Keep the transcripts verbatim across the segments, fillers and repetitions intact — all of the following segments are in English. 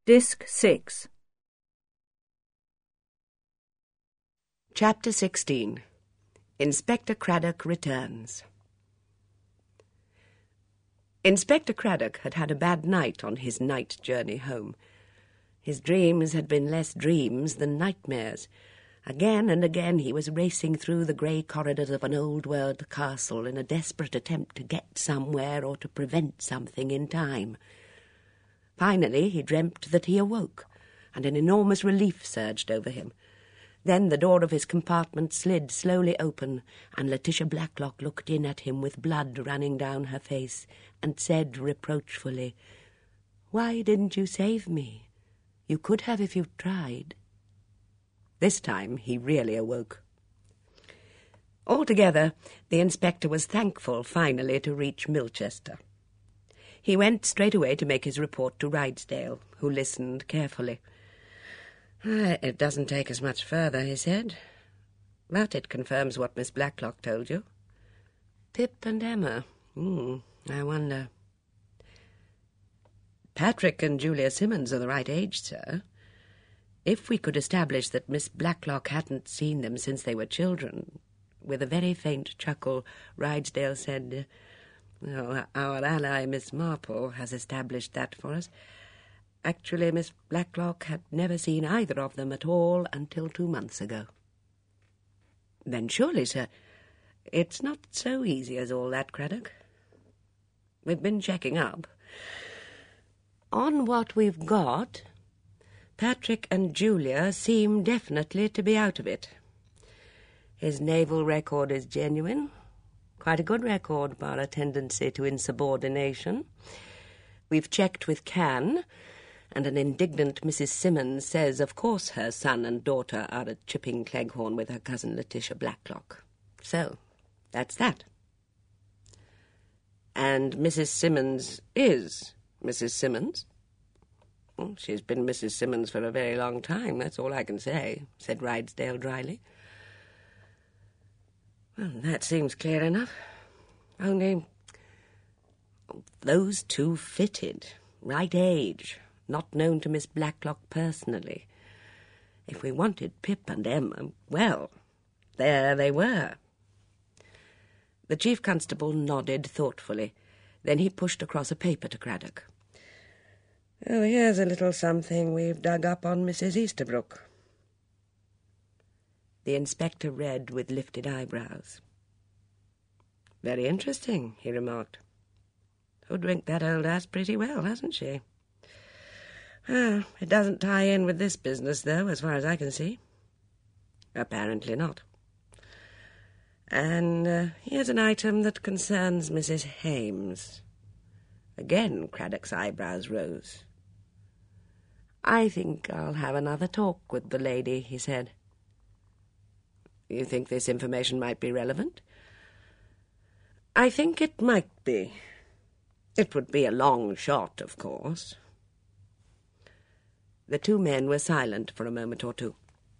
Disc six. Chapter sixteen. Inspector Craddock Returns. Inspector Craddock had had a bad night on his night journey home. His dreams had been less dreams than nightmares. Again and again he was racing through the grey corridors of an old-world castle in a desperate attempt to get somewhere or to prevent something in time. Finally he dreamt that he awoke, and an enormous relief surged over him. Then the door of his compartment slid slowly open, and Letitia Blacklock looked in at him with blood running down her face, and said reproachfully, "Why didn't you save me? You could have if you'd tried." This time he really awoke. Altogether, the inspector was thankful finally to reach Milchester. He went straight away to make his report to Rydesdale, who listened carefully. Ah, "It doesn't take us much further," he said. "But it confirms what Miss Blacklock told you. Pip and Emma. Hmm, I wonder." "Patrick and Julia Simmons are the right age, sir. If we could establish that Miss Blacklock hadn't seen them since they were children..." With a very faint chuckle, Rydesdale said, "Oh, our ally, Miss Marple, has established that for us. Actually, Miss Blacklock had never seen either of them at all until two months ago." "Then surely, sir..." "It's not so easy as all that, Craddock. We've been checking up. On what we've got, Patrick and Julia seem definitely to be out of it. His naval record is genuine. Quite a good record, bar a tendency to insubordination. We've checked with Cannes, and an indignant Missus Simmons says of course her son and daughter are at Chipping Cleghorn with her cousin Letitia Blacklock. So, that's that." "And Missus Simmons is Missus Simmons?" "Well, she's been Missus Simmons for a very long time, that's all I can say," said Rydesdale dryly. "Well, that seems clear enough. Only those two fitted, right age, not known to Miss Blacklock personally. If we wanted Pip and Emma, well, there they were." The Chief Constable nodded thoughtfully. Then he pushed across a paper to Craddock. "Oh, here's a little something we've dug up on Missus Easterbrook." The inspector read with lifted eyebrows. "Very interesting," he remarked. "Hoodwinked that old ass pretty well, hasn't she? Ah, it doesn't tie in with this business, though, as far as I can see." "Apparently not. And uh, here's an item that concerns Missus Hames." Again Craddock's eyebrows rose. "I think I'll have another talk with the lady," he said. "You think this information might be relevant?" "I think it might be. It would be a long shot, of course." The two men were silent for a moment or two.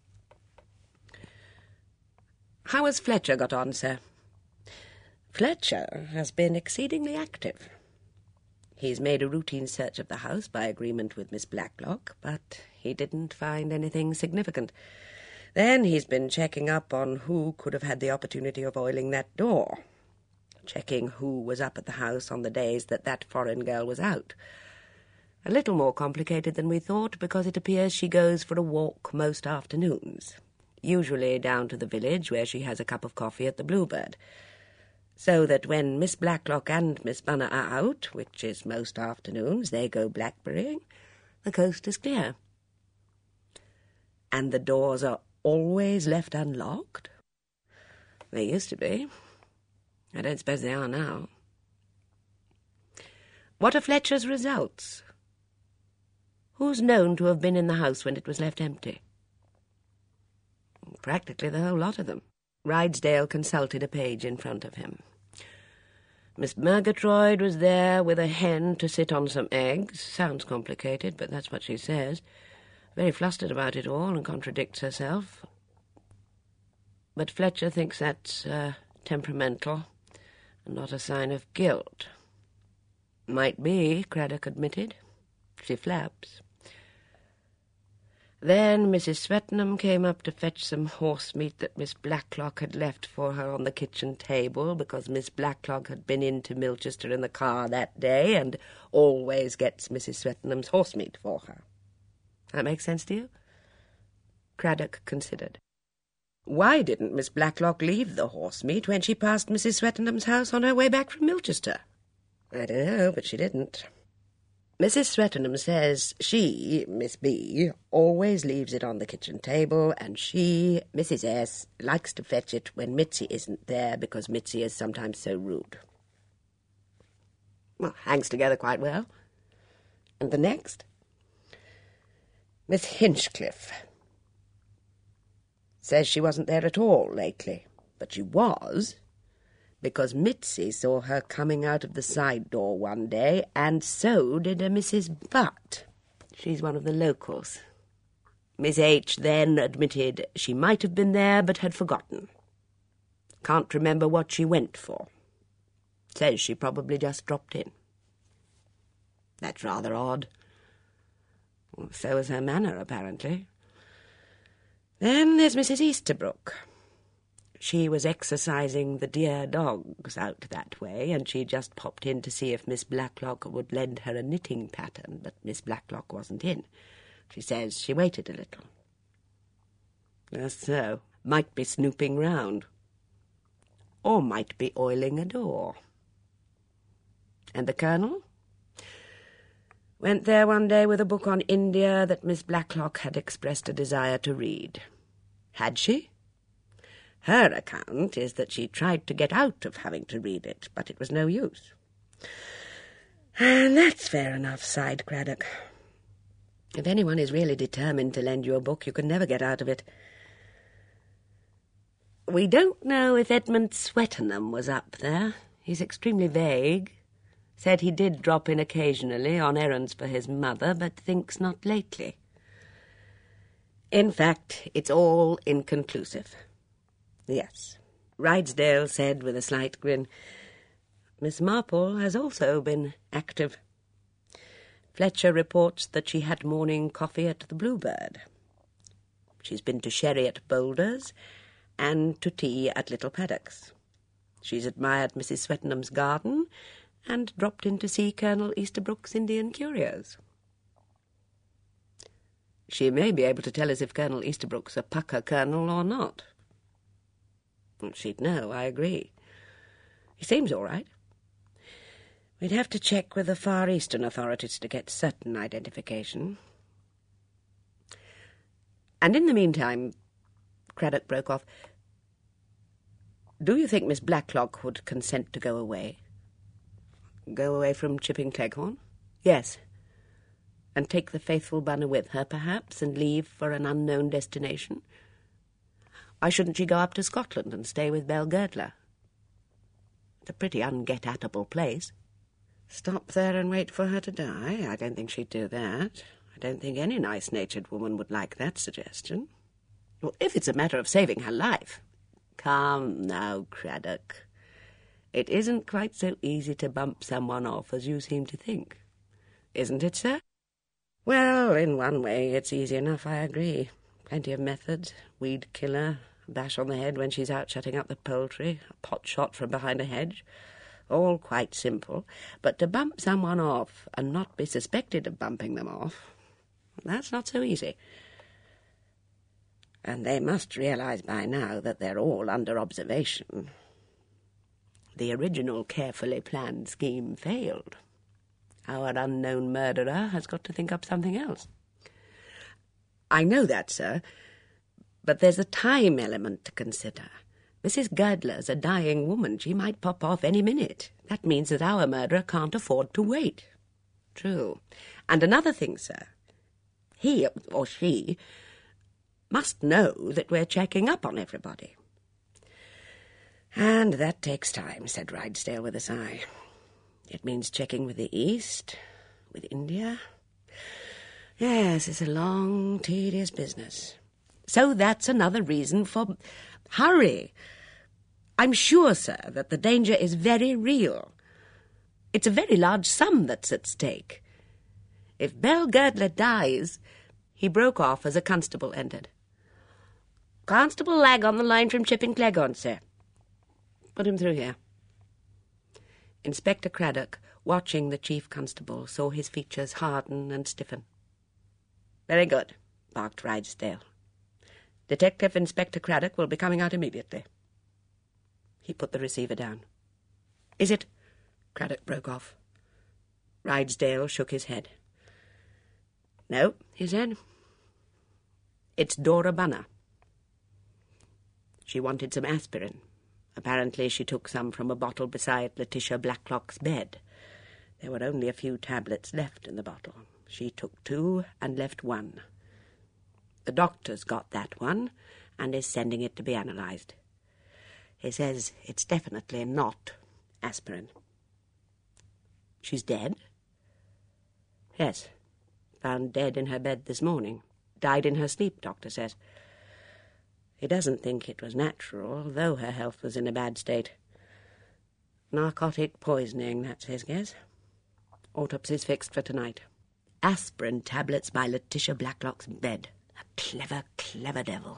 "How has Fletcher got on, sir?" "Fletcher has been exceedingly active. He's made a routine search of the house by agreement with Miss Blacklock, but he didn't find anything significant. Then he's been checking up on who could have had the opportunity of oiling that door, checking who was up at the house on the days that that foreign girl was out. A little more complicated than we thought, because it appears she goes for a walk most afternoons, usually down to the village where she has a cup of coffee at the Bluebird, so that when Miss Blacklock and Miss Bunner are out, which is most afternoons, they go blackberrying, the coast is clear." "And the doors are always left unlocked?" "They used to be. I don't suppose they are now." "What are Fletcher's results? Who's known to have been in the house when it was left empty?" "Practically the whole lot of them." Rydesdale consulted a page in front of him. "Miss Murgatroyd was there with a hen to sit on some eggs. Sounds complicated, but that's what she says. Very flustered about it all and contradicts herself. But Fletcher thinks that's uh, temperamental and not a sign of guilt." "Might be," Craddock admitted. "She flaps. Then Missus Swettenham came up to fetch some horse meat that Miss Blacklock had left for her on the kitchen table, because Miss Blacklock had been into Milchester in the car that day and always gets Missus Swettenham's horse meat for her. That makes sense to you? Craddock considered. Why didn't Miss Blacklock leave the horse meat when she passed Missus Swettenham's house on her way back from Milchester? I don't know, but she didn't. Missus Swettenham says she, Miss B, always leaves it on the kitchen table, and she, Missus S, likes to fetch it when Mitzi isn't there because Mitzi is sometimes so rude. Well, hangs together quite well. And the next? Miss Hinchcliffe says she wasn't there at all lately, but she was, because Mitzi saw her coming out of the side door one day, and so did a Missus Butt. She's one of the locals. Miss H then admitted she might have been there, but had forgotten. Can't remember what she went for. Says she probably just dropped in. That's rather odd. Well, so is her manner, apparently. Then there's Missus Easterbrook. She was exercising the dear dogs out that way, and she just popped in to see if Miss Blacklock would lend her a knitting pattern, but Miss Blacklock wasn't in. She says she waited a little. Just so. Might be snooping round. Or might be oiling a door. And the Colonel? Went there one day with a book on India that Miss Blacklock had expressed a desire to read. Had she? Her account is that she tried to get out of having to read it, but it was no use. And that's fair enough, sighed Craddock. If anyone is really determined to lend you a book, you can never get out of it. We don't know if Edmund Swettenham was up there. He's extremely vague. Said he did drop in occasionally on errands for his mother, but thinks not lately. In fact, it's all inconclusive. Yes, Rydesdale said with a slight grin. Miss Marple has also been active. Fletcher reports that she had morning coffee at the Bluebird. She's been to sherry at Boulders and to tea at Little Paddocks. She's admired Missus Swettenham's garden and dropped in to see Colonel Easterbrook's Indian curios. She may be able to tell us if Colonel Easterbrook's a pucker colonel or not. She'd know, I agree. He seems all right. We'd have to check with the Far Eastern authorities to get certain identification. And in the meantime, Craddock broke off, do you think Miss Blacklock would consent to go away? Go away from Chipping Cleghorn? Yes. And take the faithful Bunner with her, perhaps, and leave for an unknown destination? Why shouldn't she go up to Scotland and stay with Belle Girdler? It's a pretty unget-atable place. Stop there and wait for her to die? I don't think she'd do that. I don't think any nice-natured woman would like that suggestion. Well, if it's a matter of saving her life... Come now, Craddock. It isn't quite so easy to bump someone off as you seem to think. Isn't it, sir? Well, in one way it's easy enough, I agree. Plenty of methods. Weed killer, a bash on the head when she's out shutting up the poultry, a pot shot from behind a hedge. All quite simple. But to bump someone off and not be suspected of bumping them off, that's not so easy. And they must realise by now that they're all under observation. The original carefully planned scheme failed. Our unknown murderer has got to think up something else. I know that, sir, but there's a time element to consider. Missus Girdler's a dying woman. She might pop off any minute. That means that our murderer can't afford to wait. True. And another thing, sir. He, or she, must know that we're checking up on everybody. And that takes time, said Rydesdale with a sigh. It means checking with the East, with India. Yes, it's a long, tedious business. So that's another reason for... Hurry! I'm sure, sir, that the danger is very real. It's a very large sum that's at stake. If Belle Girdler dies, He broke off as a constable entered. "Constable Lag on the line from Chipping Cleghorn, sir." "Put him through here." Inspector Craddock, watching the chief constable, saw his features harden and stiffen. "Very good," barked Rydesdale. "Detective Inspector Craddock will be coming out immediately." He put the receiver down. "Is it—" Craddock broke off. Rydesdale shook his head. "No," he said. "It's Dora Bunner. She wanted some aspirin. Apparently she took some from a bottle beside Letitia Blacklock's bed. There were only a few tablets left in the bottle. She took two and left one. The doctor's got that one and is sending it to be analysed. He says it's definitely not aspirin." "She's dead?" "Yes. Found dead in her bed this morning. Died in her sleep, doctor says. He doesn't think it was natural, although her health was in a bad state. Narcotic poisoning, that's his guess. Autopsy's fixed for tonight. Aspirin tablets by Letitia Blacklock's bed. A clever, clever devil.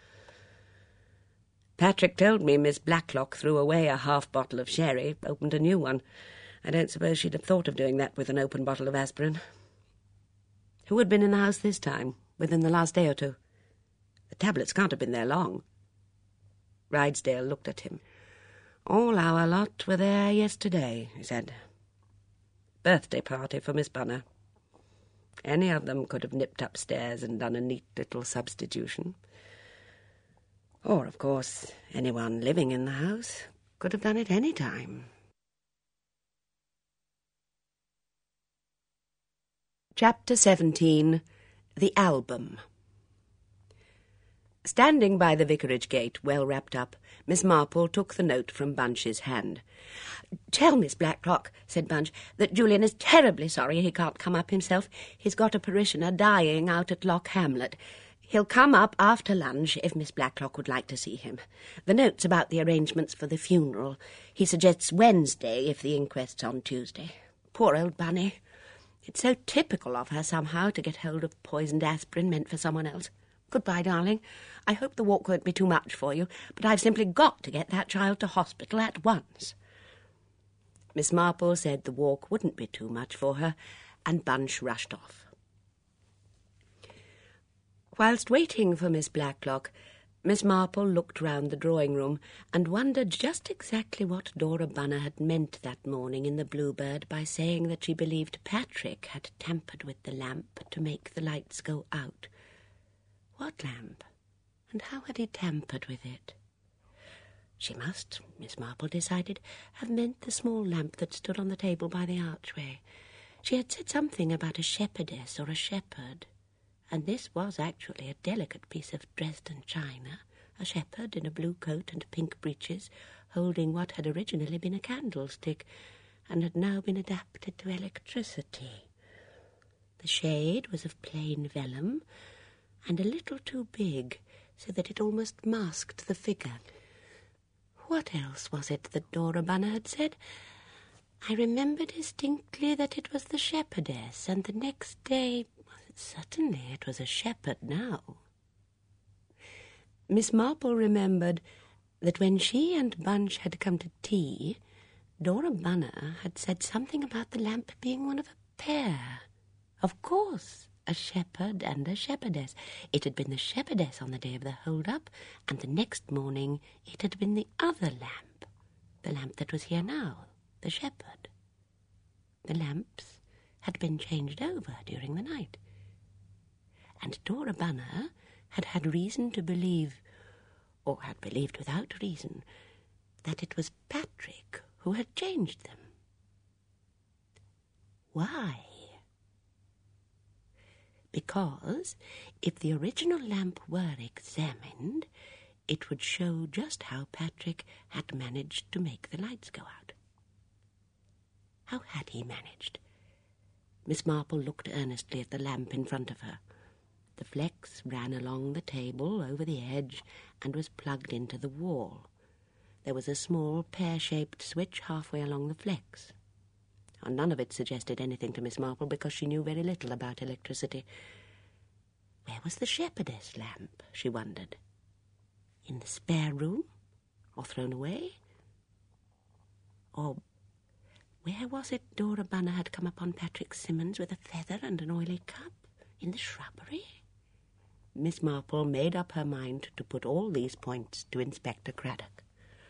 Patrick told me Miss Blacklock threw away a half bottle of sherry, opened a new one. I don't suppose she'd have thought of doing that with an open bottle of aspirin." "Who had been in the house this time, within the last day or two? The tablets can't have been there long." Rydesdale looked at him. "All our lot were there yesterday," he said. "Birthday party for Miss Bunner. Any of them could have nipped upstairs and done a neat little substitution. Or, of course, anyone living in the house could have done it any time." Chapter seventeen. The Album. Standing by the vicarage gate, well wrapped up, Miss Marple took the note from Bunch's hand. "Tell Miss Blacklock," said Bunch, "that Julian is terribly sorry he can't come up himself. He's got a parishioner dying out at Loch Hamlet. He'll come up after lunch if Miss Blacklock would like to see him. The note's about the arrangements for the funeral. He suggests Wednesday if the inquest's on Tuesday. Poor old Bunny. It's so typical of her somehow to get hold of poisoned aspirin meant for someone else. Goodbye, darling. I hope the walk won't be too much for you, but I've simply got to get that child to hospital at once." Miss Marple said the walk wouldn't be too much for her, and Bunch rushed off. Whilst waiting for Miss Blacklock, Miss Marple looked round the drawing-room and wondered just exactly what Dora Bunner had meant that morning in the Bluebird by saying that she believed Patrick had tampered with the lamp to make the lights go out. What lamp? And how had he tampered with it? She must, Miss Marple decided, have meant the small lamp that stood on the table by the archway. She had said something about a shepherdess or a shepherd, and this was actually a delicate piece of Dresden china, a shepherd in a blue coat and pink breeches, holding what had originally been a candlestick, and had now been adapted to electricity. The shade was of plain vellum, and a little too big, so that it almost masked the figure. What else was it that Dora Bunner had said? I remember distinctly that it was the shepherdess, and the next day, certainly it was a shepherd now. Miss Marple remembered that when she and Bunch had come to tea, Dora Bunner had said something about the lamp being one of a pair. Of course, a shepherd and a shepherdess. It had been the shepherdess on the day of the hold-up, and the next morning it had been the other lamp, the lamp that was here now, the shepherd. The lamps had been changed over during the night, and Dora Bunner had had reason to believe, or had believed without reason, that it was Patrick who had changed them. Why? Because if the original lamp were examined, it would show just how Patrick had managed to make the lights go out. How had he managed? Miss Marple looked earnestly at the lamp in front of her. The flex ran along the table over the edge and was plugged into the wall. There was a small pear-shaped switch halfway along the flex. And none of it suggested anything to Miss Marple because she knew very little about electricity. Where was the shepherdess lamp, she wondered? In the spare room? Or thrown away? Or where was it Dora Bunner had come upon Patrick Simmons with a feather and an oily cup? In the shrubbery? Miss Marple made up her mind to put all these points to Inspector Craddock.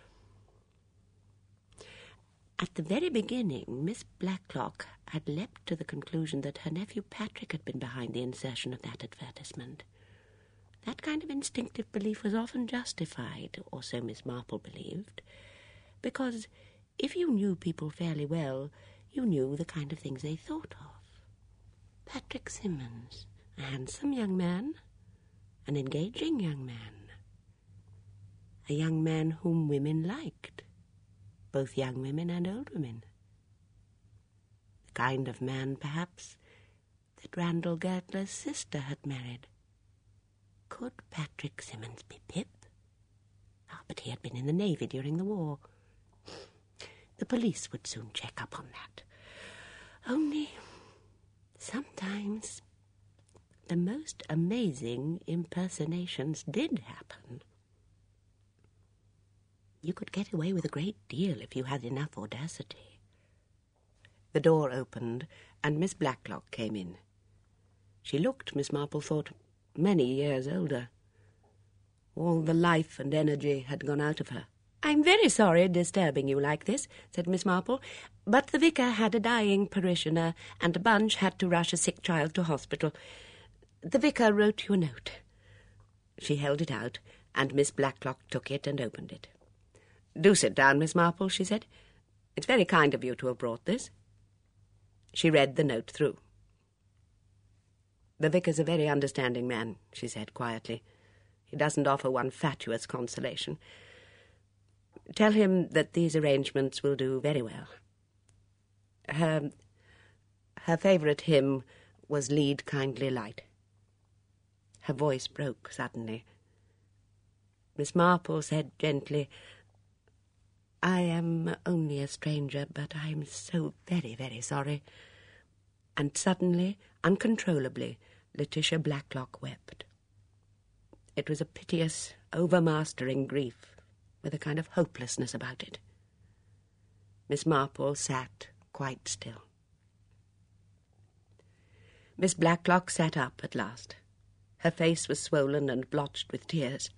At the very beginning, Miss Blacklock had leapt to the conclusion that her nephew Patrick had been behind the insertion of that advertisement. That kind of instinctive belief was often justified, or so Miss Marple believed, because if you knew people fairly well, you knew the kind of things they thought of. Patrick Simmons, a handsome young man, an engaging young man, a young man whom women liked, both young women and old women. The kind of man, perhaps, that Randall Gertler's sister had married. Could Patrick Simmons be Pip? Ah, but he had been in the Navy during the war. The police would soon check up on that. Only, sometimes, the most amazing impersonations did happen. You could get away with a great deal if you had enough audacity. The door opened, and Miss Blacklock came in. She looked, Miss Marple thought, many years older. All the life and energy had gone out of her. "I'm very sorry disturbing you like this," said Miss Marple, "but the vicar had a dying parishioner, and Bunch had to rush a sick child to hospital. The vicar wrote you a note." She held it out, and Miss Blacklock took it and opened it. "Do sit down, Miss Marple," she said. "It's very kind of you to have brought this." She read the note through. "The vicar's a very understanding man," she said quietly. "He doesn't offer one fatuous consolation. Tell him that these arrangements will do very well. Her, her favourite hymn was Lead, Kindly Light." Her voice broke suddenly. Miss Marple said gently, "I am only a stranger, but I am so very, very sorry." And suddenly, uncontrollably, Letitia Blacklock wept. It was a piteous, overmastering grief, with a kind of hopelessness about it. Miss Marple sat quite still. Miss Blacklock sat up at last. Her face was swollen and blotched with tears.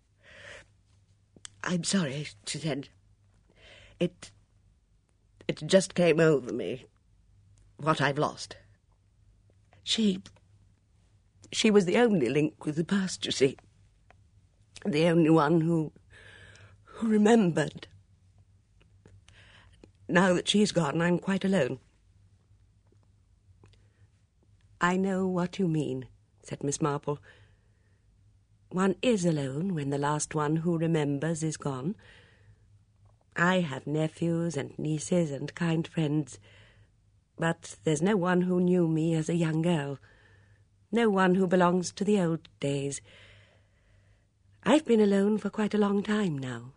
"I'm sorry," she said. It... it just came over me, what I've lost. She... she was the only link with the past, you see. The only one who... who remembered. Now that she's gone, I'm quite alone." "I know what you mean," said Miss Marple. "One is alone when the last one who remembers is gone. I have nephews and nieces and kind friends, but there's no one who knew me as a young girl, no one who belongs to the old days. I've been alone for quite a long time now."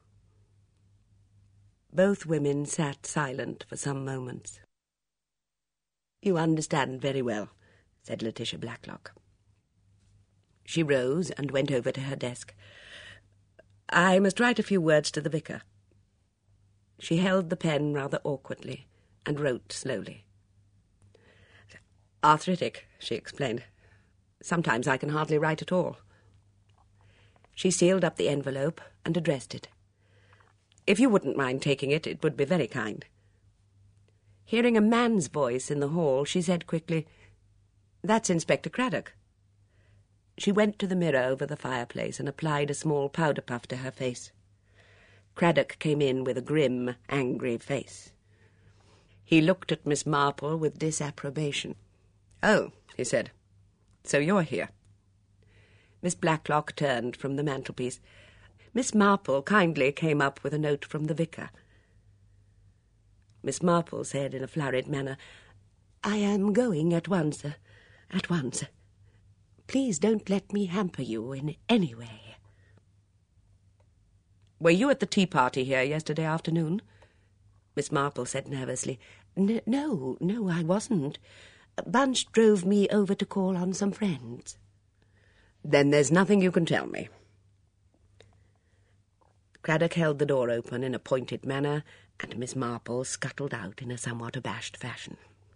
Both women sat silent for some moments. "You understand very well," said Letitia Blacklock. She rose and went over to her desk. "I must write a few words to the vicar." She held the pen rather awkwardly and wrote slowly. "Arthritic," she explained. "Sometimes I can hardly write at all." She sealed up the envelope and addressed it. "If you wouldn't mind taking it, it would be very kind." Hearing a man's voice in the hall, she said quickly, "That's Inspector Craddock." She went to the mirror over the fireplace and applied a small powder puff to her face. Craddock came in with a grim, angry face. He looked at Miss Marple with disapprobation. "Oh," he said, "so you're here." Miss Blacklock turned from the mantelpiece. Miss Marple kindly came up with a note from the vicar. Miss Marple said in a flurried manner, "I am going at once, uh, at once. Please don't let me hamper you in any way." "Were you at the tea party here yesterday afternoon?" Miss Marple said nervously. N- no, no, I wasn't. Bunch drove me over to call on some friends." Then there's nothing you can tell me. Craddock held the door open in a pointed manner, and Miss Marple scuttled out in a somewhat abashed fashion.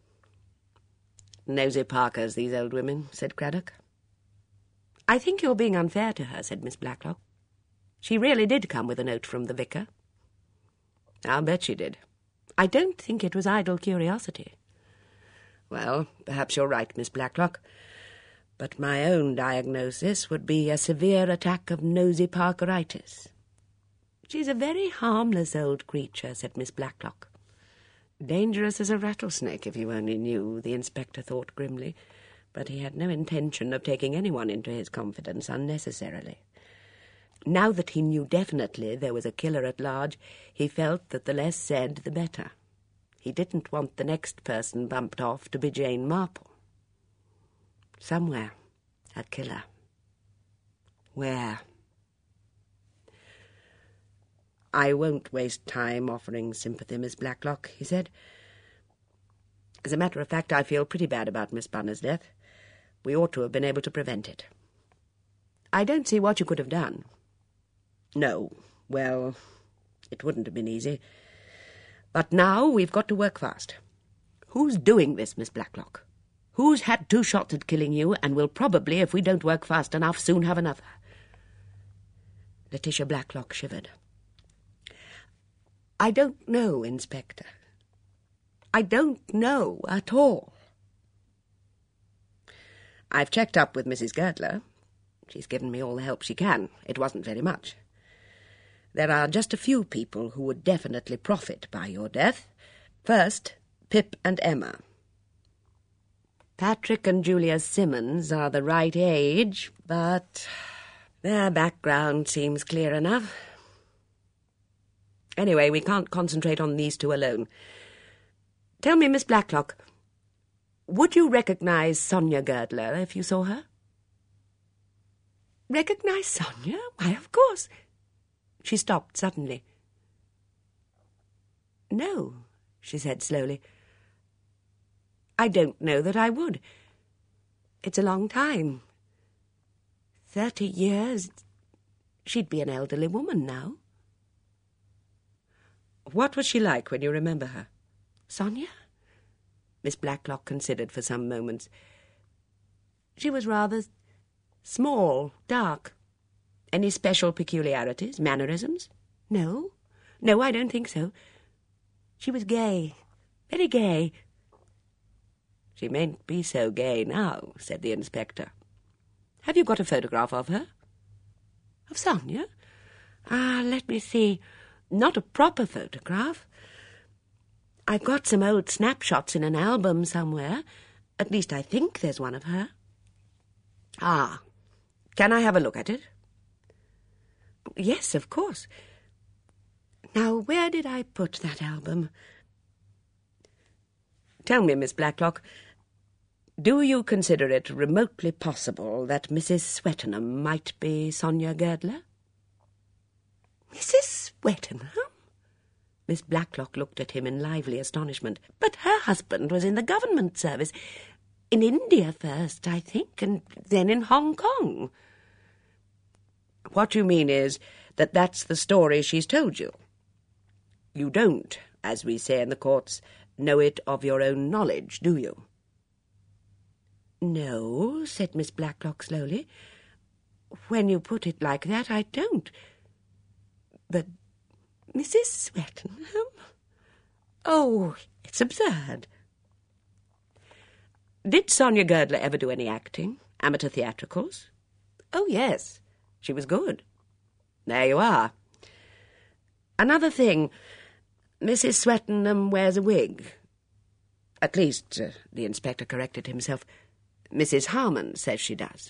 "Nosy Parkers, these old women," said Craddock. "I think you're being unfair to her," said Miss Blacklock. "She really did come with a note from the vicar." "I'll bet she did." "I don't think it was idle curiosity." "Well, perhaps you're right, Miss Blacklock. But my own diagnosis would be a severe attack of nosy Parkeritis." "She's a very harmless old creature," said Miss Blacklock. "Dangerous as a rattlesnake, if you only knew," the inspector thought grimly, but he had no intention of taking anyone into his confidence unnecessarily. Now that he knew definitely there was a killer at large, he felt that the less said, the better. He didn't want the next person bumped off to be Jane Marple. Somewhere, a killer. Where? "I won't waste time offering sympathy, Miss Blacklock," he said. "As a matter of fact, I feel pretty bad about Miss Bunner's death. We ought to have been able to prevent it." "I don't see what you could have done." "No. Well, it wouldn't have been easy. But now we've got to work fast. Who's doing this, Miss Blacklock? Who's had two shots at killing you, and will probably, if we don't work fast enough, soon have another?" Letitia Blacklock shivered. "I don't know, Inspector. I don't know at all." "I've checked up with Missus Girdler. She's given me all the help she can. It wasn't very much. There are just a few people who would definitely profit by your death. First, Pip and Emma. Patrick and Julia Simmons are the right age, but their background seems clear enough. Anyway, we can't concentrate on these two alone. Tell me, Miss Blacklock, would you recognise Sonia Girdler if you saw her?" "Recognise Sonia? Why, of course." She stopped suddenly. "No," she said slowly. "I don't know that I would. It's a long time. Thirty years. She'd be an elderly woman now." "What was she like when you remember her?" "Sonia?" Miss Blacklock considered for some moments. "She was rather small, dark. Any special peculiarities, mannerisms?" "No. No, I don't think so. She was gay, very gay." "She mayn't be so gay now," said the inspector. "Have you got a photograph of her?" "Of Sonia? Ah, let me see. Not a proper photograph. I've got some old snapshots in an album somewhere. At least I think there's one of her." "Ah. Can I have a look at it?" "Yes, of course. Now, where did I put that album?" "Tell me, Miss Blacklock, do you consider it remotely possible that Missus Swettenham might be Sonia Girdler?" "Missus Swettenham?" Miss Blacklock looked at him in lively astonishment. "But her husband was in the government service. In India first, I think, and then in Hong Kong." "What you mean is that that's the story she's told you. You don't, as we say in the courts, know it of your own knowledge, do you?" "No," said Miss Blacklock slowly. "When you put it like that, I don't. But Missus Swettenham? Oh, it's absurd." "Did Sonia Girdler ever do any acting? Amateur theatricals?" "Oh, yes. She was good." "There you are. Another thing, Missus Swettenham wears a wig. At least, uh, the inspector corrected himself, Missus Harmon says she does."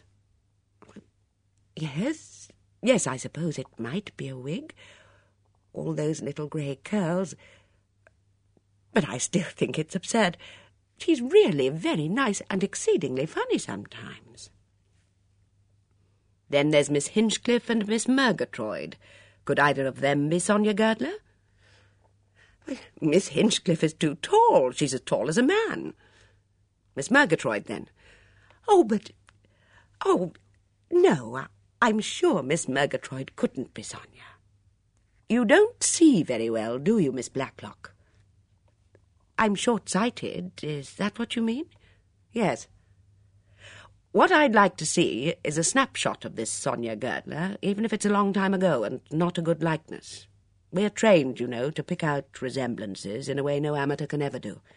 "Yes, yes, I suppose it might be a wig. All those little grey curls. But I still think it's absurd. She's really very nice and exceedingly funny sometimes." "Then there's Miss Hinchcliffe and Miss Murgatroyd. Could either of them be Sonia Girdler?" Well, Miss Hinchcliffe is too tall. She's as tall as a man." "Miss Murgatroyd, then?" "Oh, but... Oh, No, I, I'm sure Miss Murgatroyd couldn't be Sonia. You don't see very well, do you, Miss Blacklock? I'm short-sighted. Is that what you mean? Yes. What I'd like to see is a snapshot of this Sonia Girdler, even if it's a long time ago and not a good likeness. We're trained, you know, to pick out resemblances in a way no amateur can ever do.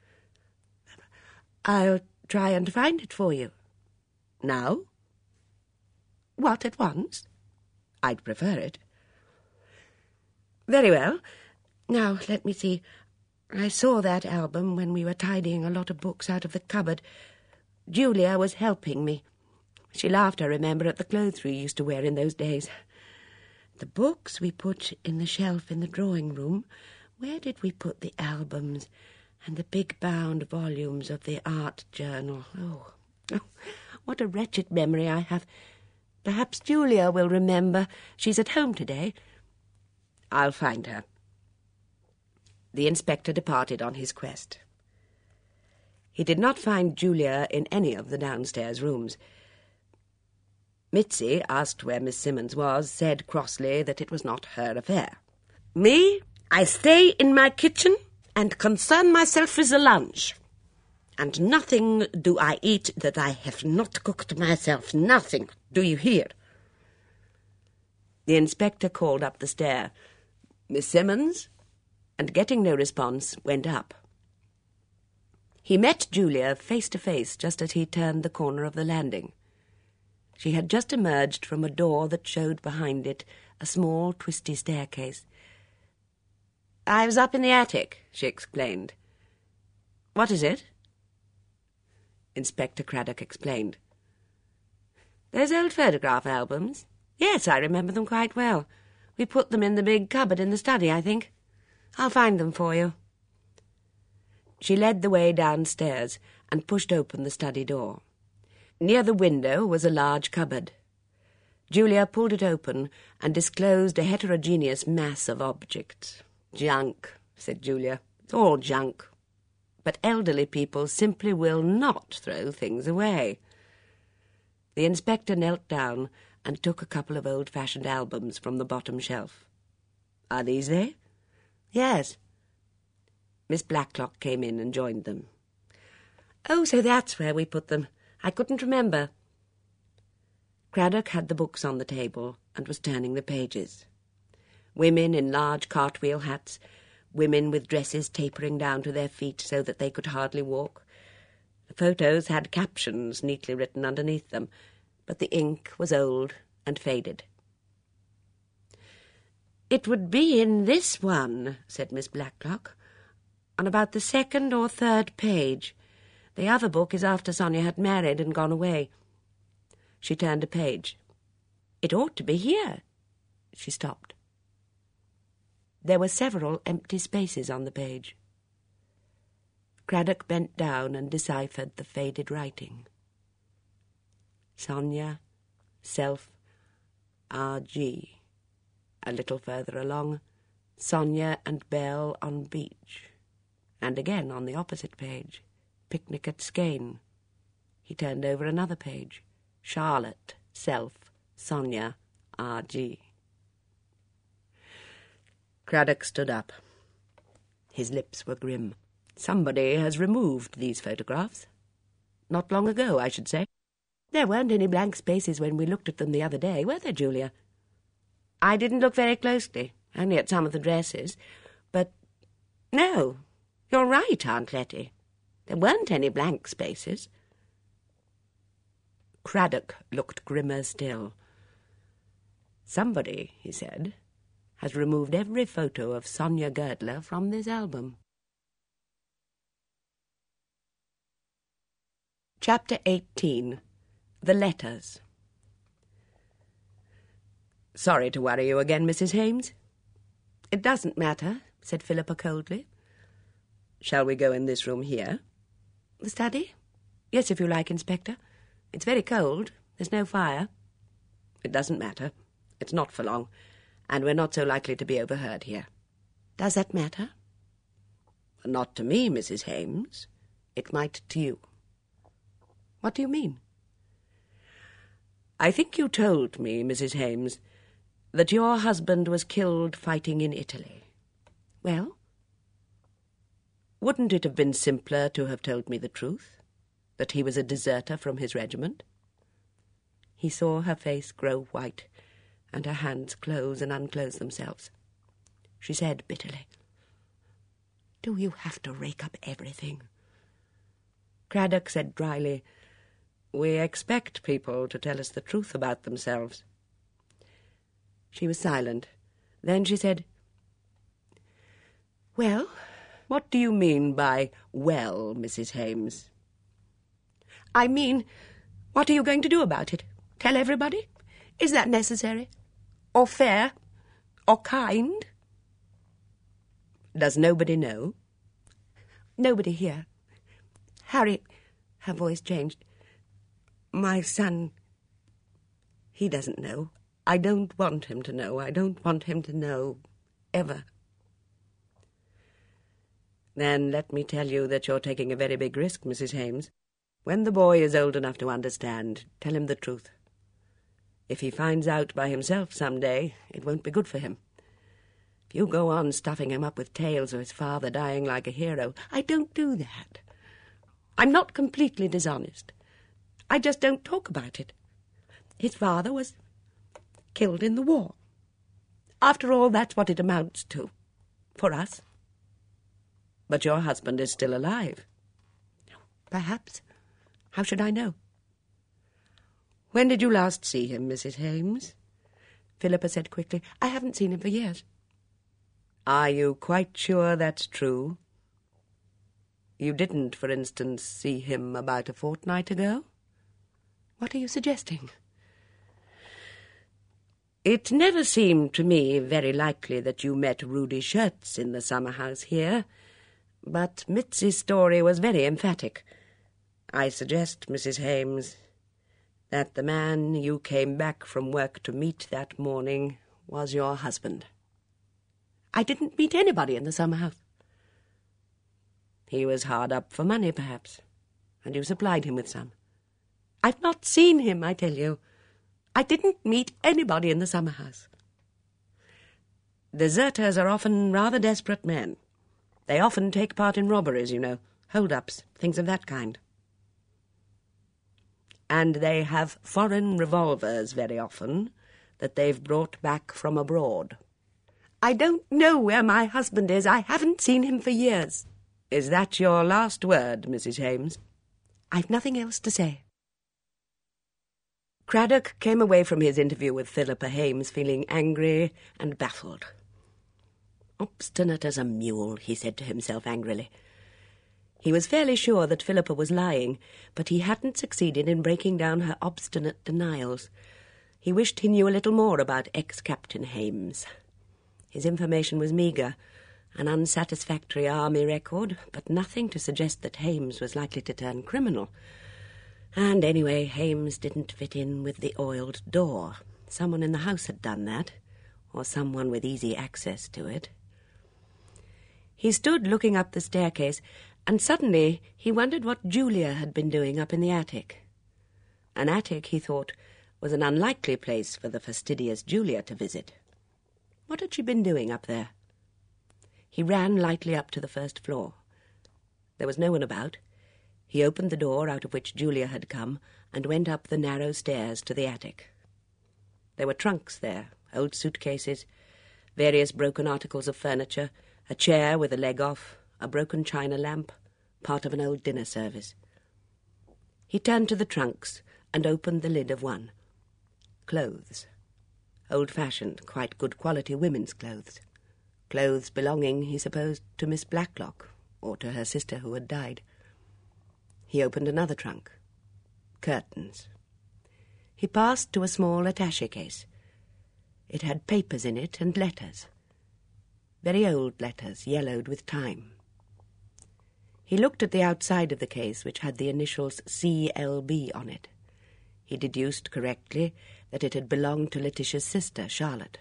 I'll try and find it for you. Now? What, at once? I'd prefer it. Very well. Now, let me see. I saw that album when we were tidying a lot of books out of the cupboard. Julia was helping me. She laughed, I remember, at the clothes we used to wear in those days. The books we put in the shelf in the drawing room. Where did we put the albums and the big bound volumes of the art journal? Oh, oh, what a wretched memory I have. Perhaps Julia will remember. She's at home today. I'll find her. The inspector departed on his quest. He did not find Julia in any of the downstairs rooms. Mitzi, asked where Miss Simmons was, said crossly that it was not her affair. Me, I stay in my kitchen and concern myself with the lunch. And nothing do I eat that I have not cooked myself. Nothing. Do you hear? The inspector called up the stair. Miss Simmons? And getting no response, went up. He met Julia face to face just as he turned the corner of the landing. She had just emerged from a door that showed behind it a small, twisty staircase. I was up in the attic, she explained. What is it? Inspector Craddock explained. Those old photograph albums? Yes, I remember them quite well. We put them in the big cupboard in the study, I think. I'll find them for you. She led the way downstairs and pushed open the study door. Near the window was a large cupboard. Julia pulled it open and disclosed a heterogeneous mass of objects. Junk, said Julia. It's all junk. But elderly people simply will not throw things away. The inspector knelt down and took a couple of old-fashioned albums from the bottom shelf. Are these they? Yes. Miss Blacklock came in and joined them. Oh, so that's where we put them. I couldn't remember. Craddock had the books on the table and was turning the pages. Women in large cartwheel hats, women with dresses tapering down to their feet so that they could hardly walk. The photos had captions neatly written underneath them, but the ink was old and faded. It would be in this one, said Miss Blacklock, on about the second or third page. The other book is after Sonia had married and gone away. She turned a page. It ought to be here. She stopped. There were several empty spaces on the page. Craddock bent down and deciphered the faded writing. Sonia, self, R G. A little further along, Sonia and Belle on beach. And again on the opposite page, picnic at Skane. He turned over another page. Charlotte, self, Sonia, R G. Craddock stood up. His lips were grim. Somebody has removed these photographs. Not long ago, I should say. There weren't any blank spaces when we looked at them the other day, were there, Julia? I didn't look very closely, only at some of the dresses. But, no, you're right, Aunt Letty. There weren't any blank spaces. Craddock looked grimmer still. Somebody, he said, has removed every photo of Sonia Girdler from this album. Chapter eighteen. The Letters. Sorry to worry you again, Missus Hames. It doesn't matter, said Philippa coldly. Shall we go in this room here? The study? Yes, if you like, Inspector. It's very cold. There's no fire. It doesn't matter. It's not for long, and we're not so likely to be overheard here. Does that matter? Not to me, Missus Hames. It might to you. What do you mean? I think you told me, Missus Hames, that your husband was killed fighting in Italy. Well? Wouldn't it have been simpler to have told me the truth, that he was a deserter from his regiment? He saw her face grow white and her hands close and unclose themselves. She said bitterly, "Do you have to rake up everything?" Craddock said dryly, "We expect people to tell us the truth about themselves." She was silent. Then she said, "Well, what do you mean by well, Missus Hames?" "I mean, what are you going to do about it? Tell everybody? Is that necessary? Or fair? Or kind?" "Does nobody know?" "Nobody here. Harry," her voice changed, "my son, he doesn't know. I don't want him to know. I don't want him to know, ever." "Then let me tell you that you're taking a very big risk, Missus Hames. When the boy is old enough to understand, tell him the truth. If he finds out by himself some day, it won't be good for him. If you go on stuffing him up with tales of his father dying like a hero—" "I don't do that. I'm not completely dishonest. I just don't talk about it. His father was killed in the war. After all, that's what it amounts to, for us." "But your husband is still alive." "Perhaps. How should I know?" "When did you last see him, Missus Hames?" Philippa said quickly, "I haven't seen him for years." "Are you quite sure that's true? You didn't, for instance, see him about a fortnight ago?" "What are you suggesting?" "It never seemed to me very likely that you met Rudy Schurtz in the summer house here, but Mitzi's story was very emphatic. I suggest, Missus Hames, that the man you came back from work to meet that morning was your husband." "I didn't meet anybody in the summer house." "He was hard up for money, perhaps, and you supplied him with some." "I've not seen him, I tell you. I didn't meet anybody in the summer house." "Deserters are often rather desperate men. They often take part in robberies, you know, hold-ups, things of that kind. And they have foreign revolvers very often that they've brought back from abroad." "I don't know where my husband is. I haven't seen him for years." "Is that your last word, Missus Hames?" "I've nothing else to say." Craddock came away from his interview with Philippa Hames feeling angry and baffled. "Obstinate as a mule," he said to himself angrily. He was fairly sure that Philippa was lying, but he hadn't succeeded in breaking down her obstinate denials. He wished he knew a little more about ex-Captain Hames. His information was meagre, an unsatisfactory army record, but nothing to suggest that Hames was likely to turn criminal. And anyway, Hames didn't fit in with the oiled door. Someone in the house had done that, or someone with easy access to it. He stood looking up the staircase, and suddenly he wondered what Julia had been doing up in the attic. An attic, he thought, was an unlikely place for the fastidious Julia to visit. What had she been doing up there? He ran lightly up to the first floor. There was no one about. He opened the door out of which Julia had come and went up the narrow stairs to the attic. There were trunks there, old suitcases, various broken articles of furniture, a chair with a leg off, a broken china lamp, part of an old dinner service. He turned to the trunks and opened the lid of one. Clothes. Old-fashioned, quite good quality women's clothes. Clothes belonging, he supposed, to Miss Blacklock, or to her sister who had died. He opened another trunk. Curtains. He passed to a small attaché case. It had papers in it and letters. Very old letters, yellowed with time. He looked at the outside of the case, which had the initials C L B on it. He deduced correctly that it had belonged to Letitia's sister, Charlotte.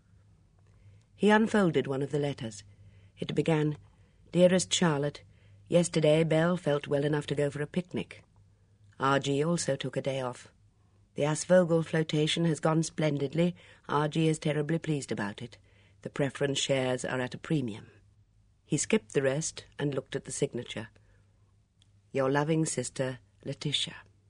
He unfolded one of the letters. It began, "Dearest Charlotte, yesterday Belle felt well enough to go for a picnic. R G also took a day off. The Asvogel flotation has gone splendidly. R G is terribly pleased about it. The preference shares are at a premium. He skipped the rest and looked at the signature. Your loving sister, Letitia.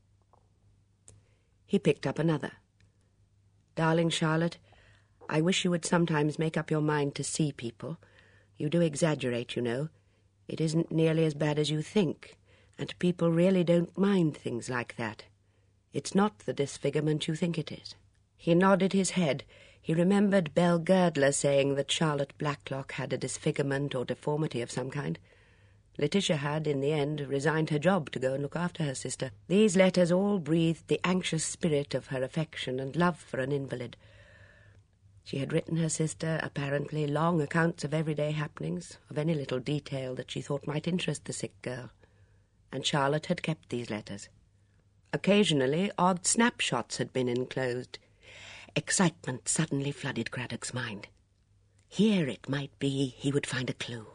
He picked up another. Darling Charlotte, I wish you would sometimes make up your mind to see people. You do exaggerate, you know. It isn't nearly as bad as you think, and people really don't mind things like that. It's not the disfigurement you think it is. He nodded his head. He remembered Belle Girdler saying that Charlotte Blacklock had a disfigurement or deformity of some kind. Letitia had, in the end, resigned her job to go and look after her sister. These letters all breathed the anxious spirit of her affection and love for an invalid. She had written her sister, apparently, long accounts of everyday happenings, of any little detail that she thought might interest the sick girl. And Charlotte had kept these letters. Occasionally, odd snapshots had been enclosed. Excitement suddenly flooded Craddock's mind. Here it might be he would find a clue.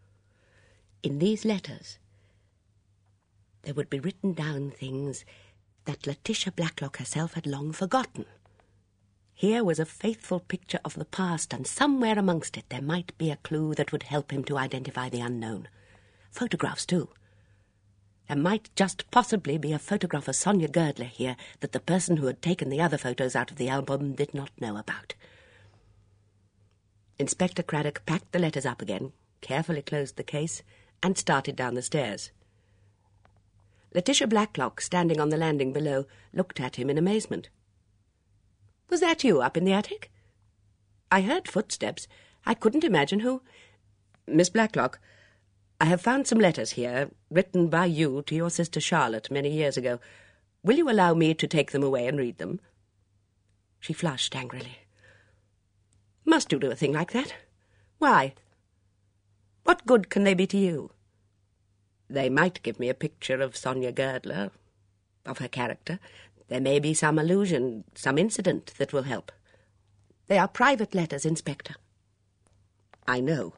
In these letters, there would be written down things that Letitia Blacklock herself had long forgotten. Here was a faithful picture of the past, and somewhere amongst it there might be a clue that would help him to identify the unknown. Photographs, too. There might just possibly be a photograph of Sonia Girdler here that the person who had taken the other photos out of the album did not know about. Inspector Craddock packed the letters up again, carefully closed the case, and started down the stairs. Letitia Blacklock, standing on the landing below, looked at him in amazement. Was that you up in the attic? I heard footsteps. I couldn't imagine who... Miss Blacklock, I have found some letters here, written by you to your sister Charlotte many years ago. Will you allow me to take them away and read them? She flushed angrily. Must you do a thing like that? Why? What good can they be to you? They might give me a picture of Sonia Girdler, of her character. There may be some allusion, some incident that will help. They are private letters, Inspector. I know.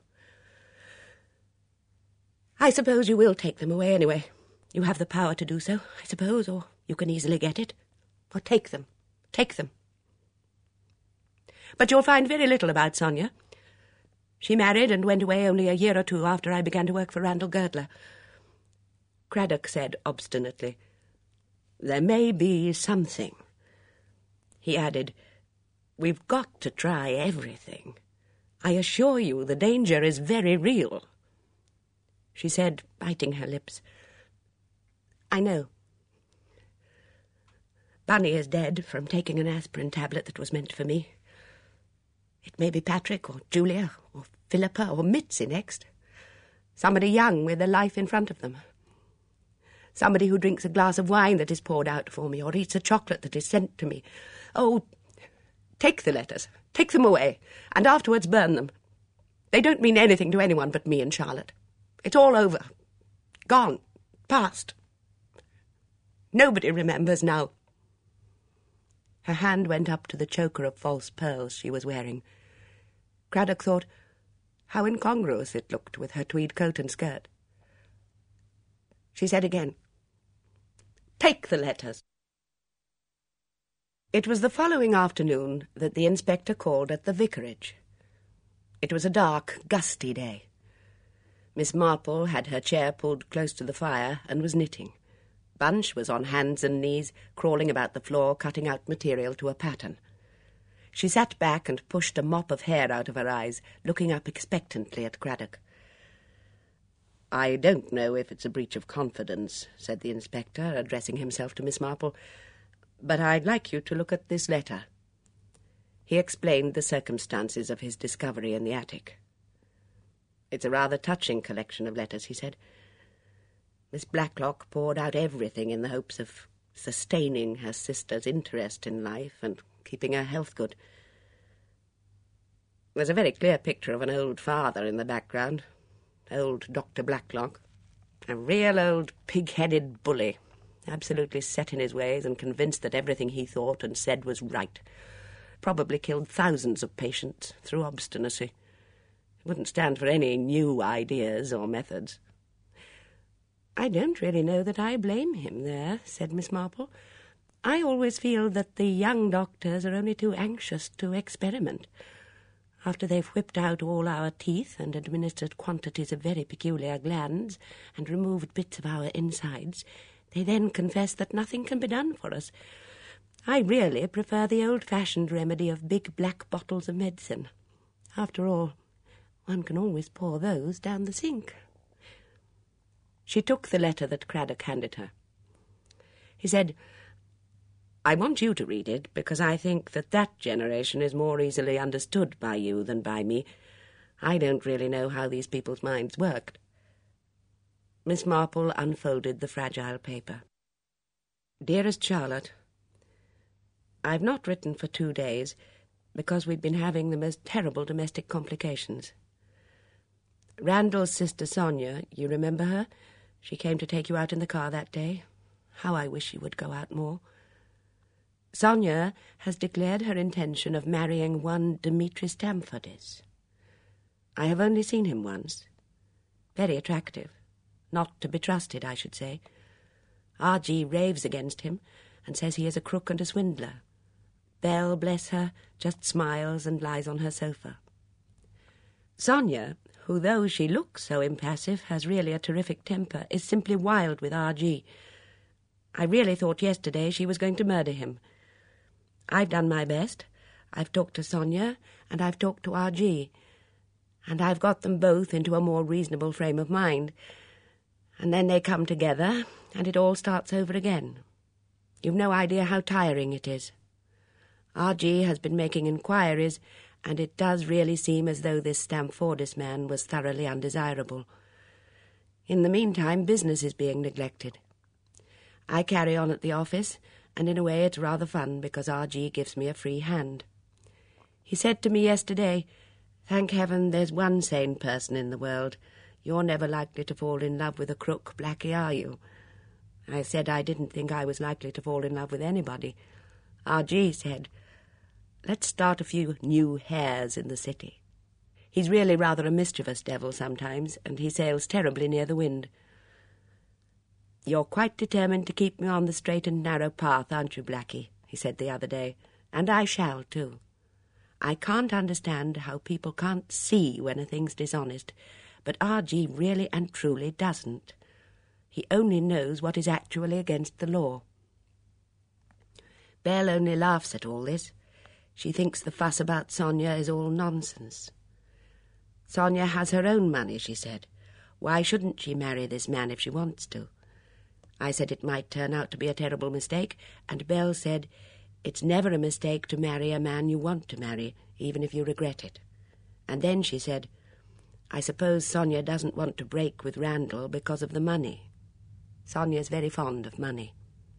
I suppose you will take them away anyway. You have the power to do so, I suppose, or you can easily get it. Or take them. Take them. But you'll find very little about Sonia. She married and went away only a year or two after I began to work for Randall Girdler. Craddock said obstinately, There may be something. He added, We've got to try everything. I assure you the danger is very real. She said, biting her lips, I know. Bunny is dead from taking an aspirin tablet that was meant for me. It may be Patrick or Julia or Philippa or Mitzi next. Somebody young with a life in front of them. Somebody who drinks a glass of wine that is poured out for me or eats a chocolate that is sent to me. Oh, take the letters, take them away, and afterwards burn them. They don't mean anything to anyone but me and Charlotte. It's all over. Gone. Past. Nobody remembers now. Her hand went up to the choker of false pearls she was wearing. Craddock thought how incongruous it looked with her tweed coat and skirt. She said again, Take the letters. It was the following afternoon that the inspector called at the vicarage. It was a dark, gusty day. Miss Marple had her chair pulled close to the fire and was knitting. Bunch was on hands and knees, crawling about the floor, cutting out material to a pattern. She sat back and pushed a mop of hair out of her eyes, looking up expectantly at Craddock. I don't know if it's a breach of confidence, said the inspector, addressing himself to Miss Marple, but I'd like you to look at this letter. He explained the circumstances of his discovery in the attic. It's a rather touching collection of letters, he said. Miss Blacklock poured out everything in the hopes of sustaining her sister's interest in life and keeping her health good. There's a very clear picture of an old father in the background, old Doctor Blacklock, a real old pig-headed bully, absolutely set in his ways and convinced that everything he thought and said was right. Probably killed thousands of patients through obstinacy. He wouldn't stand for any new ideas or methods. I don't really know that I blame him there, said Miss Marple. I always feel that the young doctors are only too anxious to experiment. After they've whipped out all our teeth and administered quantities of very peculiar glands and removed bits of our insides, they then confess that nothing can be done for us. I really prefer the old-fashioned remedy of big black bottles of medicine. After all, one can always pour those down the sink. She took the letter that Craddock handed her. He said, "I want you to read it because I think that that generation is more easily understood by you than by me. I don't really know how these people's minds worked." Miss Marple unfolded the fragile paper. "Dearest Charlotte, I've not written for two days because we've been having the most terrible domestic complications. Randall's sister Sonia, you remember her? She came to take you out in the car that day. How I wish she would go out more. Sonia has declared her intention of marrying one Demetrius Stamfordis. I have only seen him once. Very attractive. Not to be trusted, I should say. R G raves against him and says he is a crook and a swindler. Belle, bless her, just smiles and lies on her sofa. Sonia, who, though she looks so impassive, has really a terrific temper, is simply wild with R G. I really thought yesterday she was going to murder him. I've done my best. I've talked to Sonia, and I've talked to R G, and I've got them both into a more reasonable frame of mind. And then they come together, and it all starts over again. You've no idea how tiring it is. R G has been making inquiries, and it does really seem as though this Stamfordis man was thoroughly undesirable. In the meantime, business is being neglected. I carry on at the office, and in a way it's rather fun because R G gives me a free hand. He said to me yesterday, "Thank heaven there's one sane person in the world. You're never likely to fall in love with a crook, Blackie, are you?" I said I didn't think I was likely to fall in love with anybody. R G said, "Let's start a few new hares in the city." He's really rather a mischievous devil sometimes, and he sails terribly near the wind. "You're quite determined to keep me on the straight and narrow path, aren't you, Blackie?" he said the other day. "And I shall, too. I can't understand how people can't see when a thing's dishonest, but R G really and truly doesn't. He only knows what is actually against the law." Belle only laughs at all this. She thinks the fuss about Sonia is all nonsense. Sonia has her own money, she said. Why shouldn't she marry this man if she wants to? I said it might turn out to be a terrible mistake, and Belle said, "It's never a mistake to marry a man you want to marry, even if you regret it." And then she said, "I suppose Sonia doesn't want to break with Randall because of the money. Sonia's very fond of money."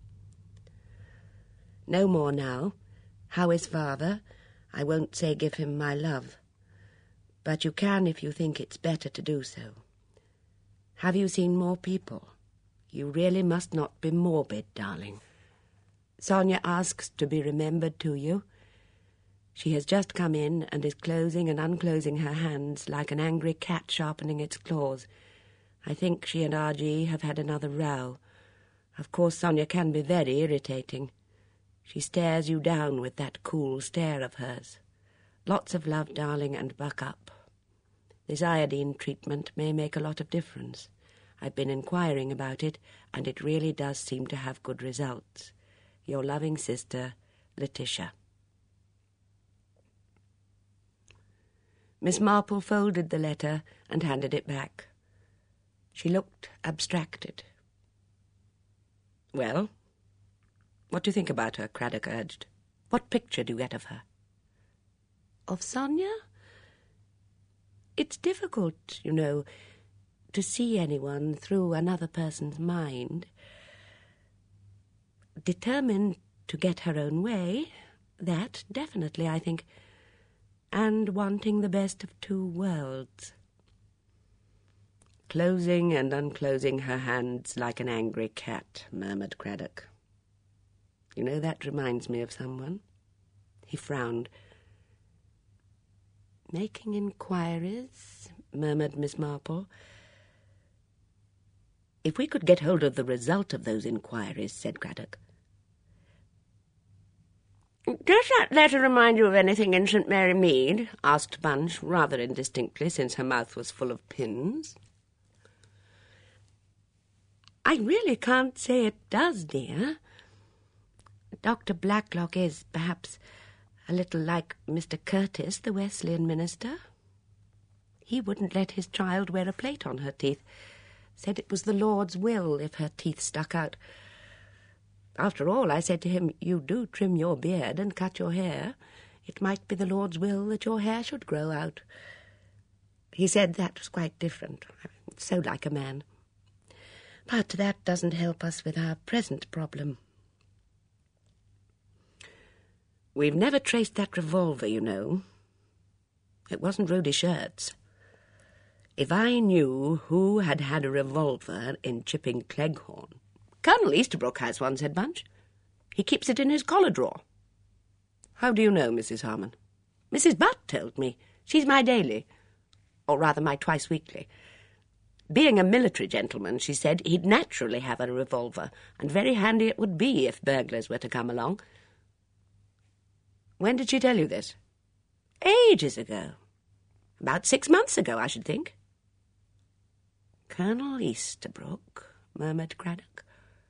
No more now. How is father? I won't say give him my love. But you can if you think it's better to do so. Have you seen more people? You really must not be morbid, darling. Sonia asks to be remembered to you. She has just come in and is closing and unclosing her hands like an angry cat sharpening its claws. I think she and R G have had another row. Of course, Sonia can be very irritating. She stares you down with that cool stare of hers. Lots of love, darling, and buck up. This iodine treatment may make a lot of difference. I've been inquiring about it, and it really does seem to have good results. Your loving sister, Letitia. Miss Marple folded the letter and handed it back. She looked abstracted. "Well, what do you think about her?" Craddock urged. "What picture do you get of her?" "Of Sonia? It's difficult, you know, to see anyone through another person's mind. Determined to get her own way, that definitely, I think, and wanting the best of two worlds." "Closing and unclosing her hands like an angry cat," murmured Craddock. "You know, that reminds me of someone." He frowned. "Making inquiries," murmured Miss Marple. "If we could get hold of the result of those inquiries," said Craddock. "Does that letter remind you of anything in St Mary Mead?" asked Bunch, rather indistinctly, since her mouth was full of pins. "I really can't say it does, dear. Doctor Blacklock is, perhaps, a little like Mister Curtis, the Wesleyan minister. He wouldn't let his child wear a plate on her teeth. Said it was the Lord's will if her teeth stuck out. After all, I said to him, you do trim your beard and cut your hair. It might be the Lord's will that your hair should grow out. He said that was quite different, so like a man. But that doesn't help us with our present problem. We've never traced that revolver, you know. It wasn't Rhodey Shirts. If I knew who had had a revolver in Chipping Cleghorn... Colonel Easterbrook has one, said Bunch. He keeps it in his collar drawer. How do you know, Missus Harmon? Missus Butt told me. She's my daily, or rather my twice-weekly. Being a military gentleman, she said, he'd naturally have a revolver, and very handy it would be if burglars were to come along. When did she tell you this? Ages ago. About six months ago, I should think. Colonel Easterbrook, murmured Craddock.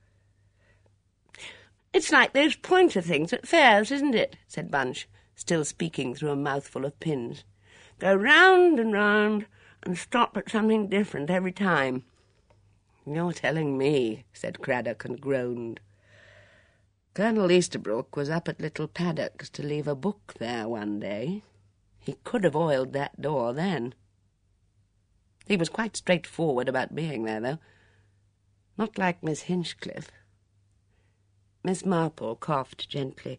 It's like those pointer things at fairs, isn't it? Said Bunch, still speaking through a mouthful of pins. Go round and round and stop at something different every time. You're telling me, said Craddock, and groaned. Colonel Easterbrook was up at Little Paddock's to leave a book there one day. He could have oiled that door then. He was quite straightforward about being there, though. Not like Miss Hinchcliffe. Miss Marple coughed gently.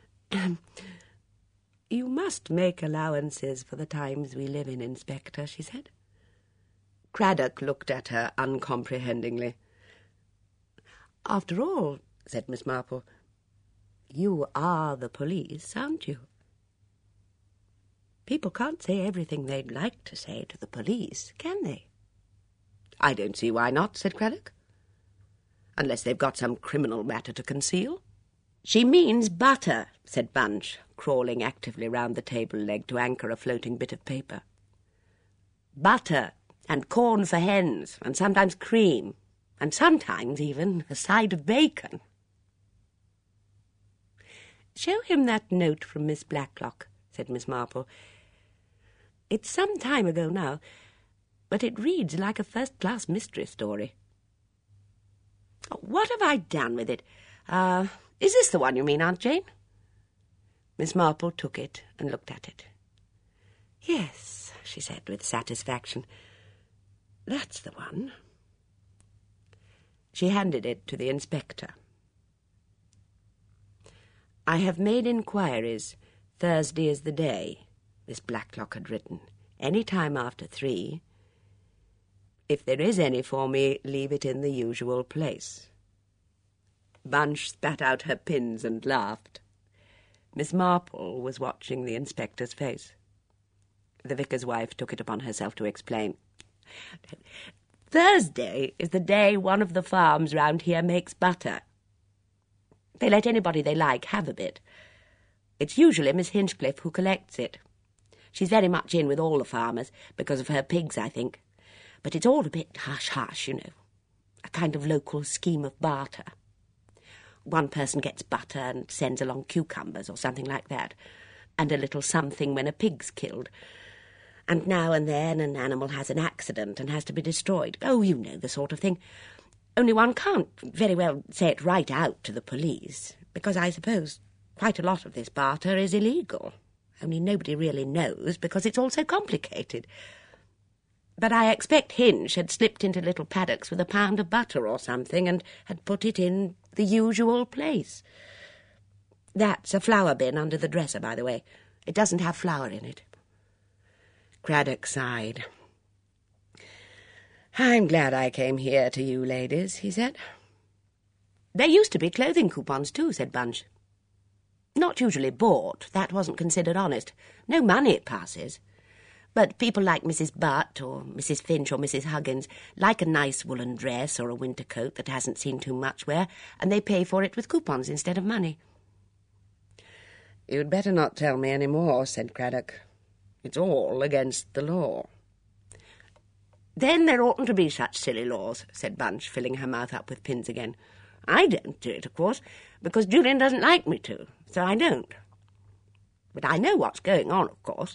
You must make allowances for the times we live in, Inspector, she said. Craddock looked at her uncomprehendingly. After all, said Miss Marple, you are the police, aren't you? People can't say everything they'd like to say to the police, can they? I don't see why not, said Craddock. Unless they've got some criminal matter to conceal. She means butter, said Bunch, crawling actively round the table leg to anchor a floating bit of paper. Butter, and corn for hens, and sometimes cream, and sometimes even a side of bacon. Show him that note from Miss Blacklock, said Miss Marple. It's some time ago now, but it reads like a first-class mystery story. Oh, what have I done with it? Ah, uh, is this the one you mean, Aunt Jane? Miss Marple took it and looked at it. Yes, she said with satisfaction. That's the one. She handed it to the inspector. I have made inquiries. Thursday is the day, Miss Blacklock had written. Any time after three. If there is any for me, leave it in the usual place. Bunch spat out her pins and laughed. Miss Marple was watching the inspector's face. The vicar's wife took it upon herself to explain. Thursday is the day one of the farms round here makes butter. They let anybody they like have a bit. It's usually Miss Hinchcliffe who collects it. She's very much in with all the farmers, because of her pigs, I think. But it's all a bit hush-hush, you know. A kind of local scheme of barter. One person gets butter and sends along cucumbers or something like that, and a little something when a pig's killed. And now and then an animal has an accident and has to be destroyed. Oh, you know the sort of thing. Only one can't very well say it right out to the police, because I suppose quite a lot of this barter is illegal. Only nobody really knows, because it's all so complicated. But I expect Hinch had slipped into Little Paddock's with a pound of butter or something and had put it in the usual place. That's a flour bin under the dresser, by the way. It doesn't have flour in it. Craddock sighed. I'm glad I came here to you ladies, he said. There used to be clothing coupons too, said Bunch. Not usually bought. That wasn't considered honest. No money it passes. But people like Missus Butt or Missus Finch or Missus Huggins like a nice woolen dress or a winter coat that hasn't seen too much wear, and they pay for it with coupons instead of money. "You'd better not tell me any more," said Craddock. "It's all against the law." "Then there oughtn't to be such silly laws," said Bunch, filling her mouth up with pins again. "I don't do it, of course, because Julian doesn't like me to, so I don't. But I know what's going on, of course."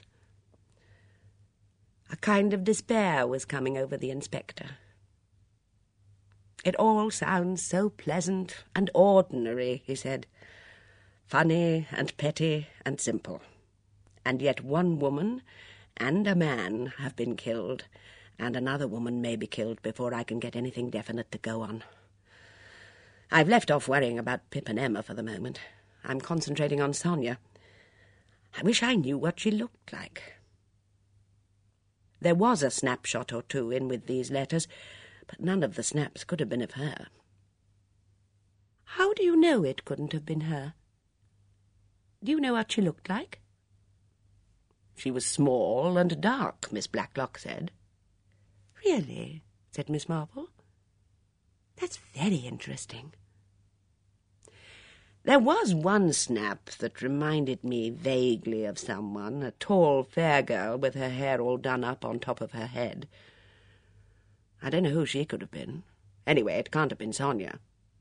A kind of despair was coming over the inspector. "It all sounds so pleasant and ordinary," he said. "Funny and petty and simple. And yet one woman and a man have been killed, and another woman may be killed before I can get anything definite to go on. I've left off worrying about Pip and Emma for the moment. I'm concentrating on Sonia. I wish I knew what she looked like." There was a snapshot or two in with these letters, but none of the snaps could have been of her. "How do you know it couldn't have been her? Do you know what she looked like?" "She was small and dark," Miss Blacklock said. "Really?" said Miss Marple. "That's very interesting." "There was one snap that reminded me vaguely of someone, a tall, fair girl with her hair all done up on top of her head. I don't know who she could have been. Anyway, it can't have been Sonia."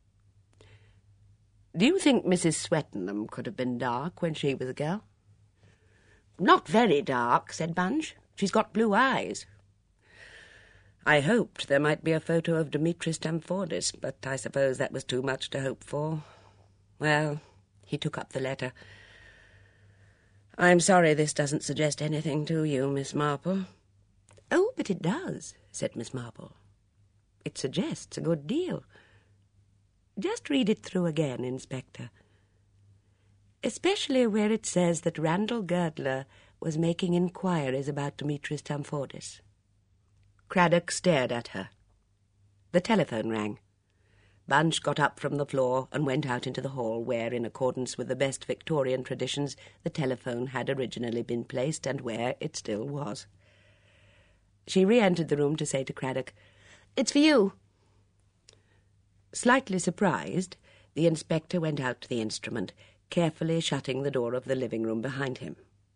"Do you think Missus Swettenham could have been dark when she was a girl?" "Not very dark," said Bunch. "She's got blue eyes." I hoped there might be a photo of Demetrius Stamfordis, but I suppose that was too much to hope for. Well, he took up the letter. "I'm sorry this doesn't suggest anything to you, Miss Marple." "Oh, but it does," said Miss Marple. "It suggests a good deal. Just read it through again, Inspector. Especially where it says that Randall Girdler was making inquiries about Demetrius Stamfordis." Craddock stared at her. The telephone rang. Bunch got up from the floor and went out into the hall where, in accordance with the best Victorian traditions, the telephone had originally been placed and where it still was. She re-entered the room to say to Craddock, "It's for you." Slightly surprised, the inspector went out to the instrument, carefully shutting the door of the living-room behind him.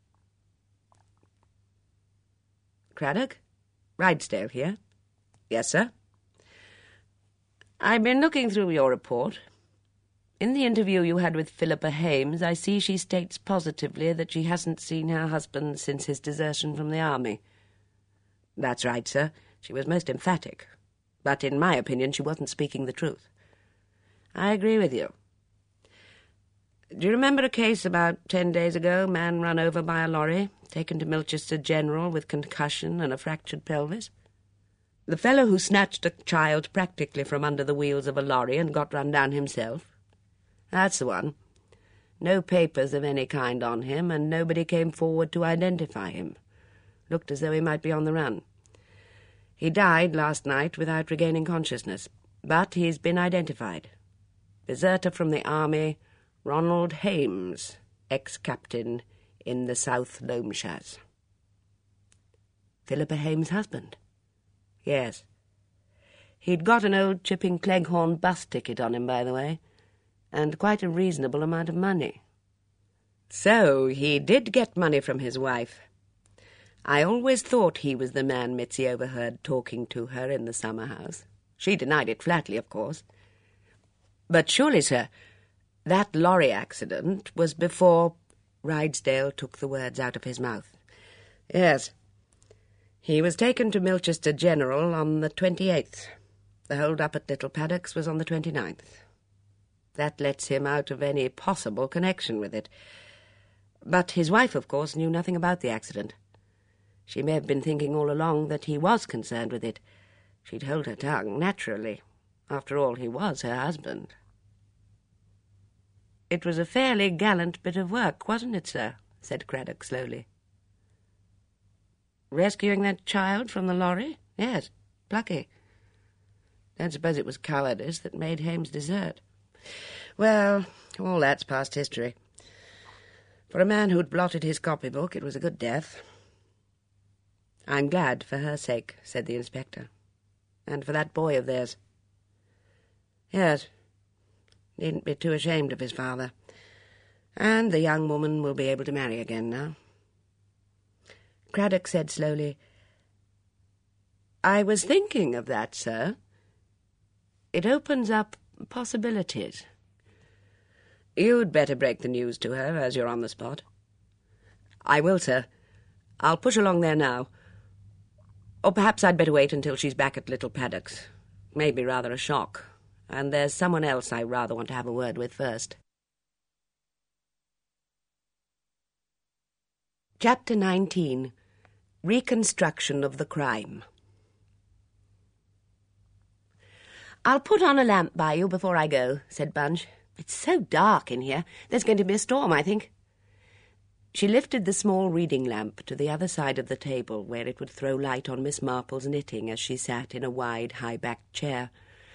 "Craddock? Rydesdale here." "Yes, sir." "I've been looking through your report. In the interview you had with Philippa Hames, I see she states positively that she hasn't seen her husband since his desertion from the army." "That's right, sir. She was most emphatic. But in my opinion she wasn't speaking the truth." "I agree with you. Do you remember a case about ten days ago, man run over by a lorry, taken to Milchester General with concussion and a fractured pelvis? The fellow who snatched a child practically from under the wheels of a lorry and got run down himself? That's the one. No papers of any kind on him, and nobody came forward to identify him. Looked as though he might be on the run. He died last night without regaining consciousness, but he's been identified. Deserter from the army, Ronald Hames, ex-captain in the South Loamshires." "Philippa Hames' husband?" "Yes. He'd got an old Chipping Cleghorn bus ticket on him, by the way, and quite a reasonable amount of money. So he did get money from his wife. I always thought he was the man Mitzi overheard talking to her in the summer house. She denied it flatly, of course. But surely, sir, that lorry accident was before—" Rydesdale took the words out of his mouth. "Yes. He was taken to Milchester General on the twenty-eighth. The hold-up at Little Paddocks was on the twenty-ninth. That lets him out of any possible connection with it. But his wife, of course, knew nothing about the accident. She may have been thinking all along that he was concerned with it. She'd hold her tongue, naturally. After all, he was her husband." "It was a fairly gallant bit of work, wasn't it, sir?" said Craddock slowly. "Rescuing that child from the lorry? Yes, plucky. Don't suppose it was cowardice that made Hames desert. Well, all that's past history. For a man who'd blotted his copybook, it was a good death." "I'm glad for her sake," said the inspector. "And for that boy of theirs." "Yes. Needn't be too ashamed of his father. And the young woman will be able to marry again now. Craddock said slowly, "I was thinking of that, sir. It opens up possibilities. You'd better break the news to her, as you're on the spot." "I will, sir. I'll push along there now. Or perhaps I'd better wait until she's back at Little Paddocks. May be rather a shock, and there's someone else I rather want to have a word with first." Chapter nineteen. Reconstruction of the crime. "I'll put on a lamp by you before I go," said Bunch. "It's so dark in here. There's going to be a storm, I think." She lifted the small reading lamp to the other side of the table, where it would throw light on Miss Marple's knitting as she sat in a wide, high-backed chair.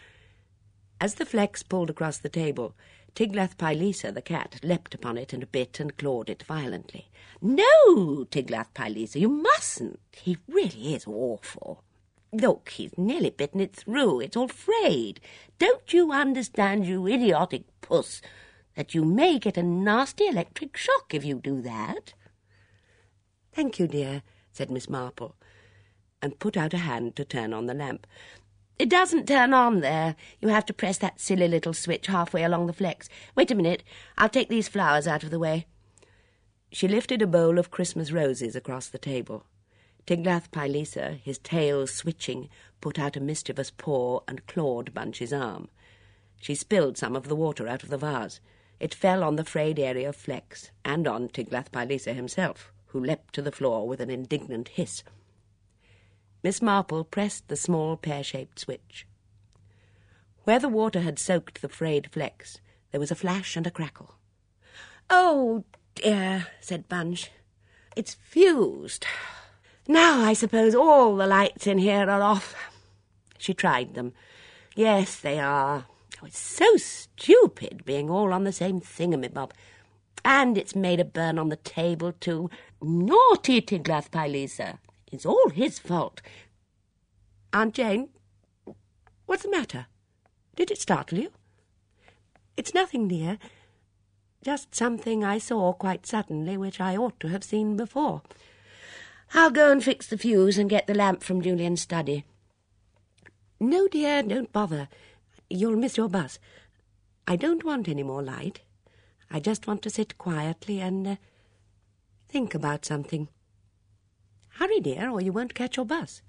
As the flex pulled across the table, Tiglath-Pileser, the cat, leapt upon it and bit and clawed it violently. "No, Tiglath-Pileser, you mustn't. He really is awful. Look, he's nearly bitten it through. It's all frayed. Don't you understand, you idiotic puss, that you may get a nasty electric shock if you do that?" "Thank you, dear," said Miss Marple, and put out a hand to turn on the lamp. "It doesn't turn on there. You have to press that silly little switch halfway along the flex. Wait a minute. I'll take these flowers out of the way." She lifted a bowl of Christmas roses across the table. Tiglath-Pileser, his tail switching, put out a mischievous paw and clawed Bunch's arm. She spilled some of the water out of the vase. It fell on the frayed area of flex, and on Tiglath-Pileser himself, who leapt to the floor with an indignant hiss. Miss Marple pressed the small pear-shaped switch. Where the water had soaked the frayed flex, there was a flash and a crackle. "Oh, dear," said Bunch. "It's fused. Now I suppose all the lights in here are off." She tried them. "Yes, they are. Oh, it's so stupid being all on the same thingamabob. And it's made a burn on the table, too. Naughty Tiglath-Pileser. It's all his fault. Aunt Jane, what's the matter? Did it startle you?" "It's nothing, dear. Just something I saw quite suddenly, which I ought to have seen before. I'll go and fix the fuse and get the lamp from Julian's study." "No, dear, don't bother. You'll miss your bus. I don't want any more light. I just want to sit quietly and uh, think about something. Hurry, dear, or you won't catch your bus."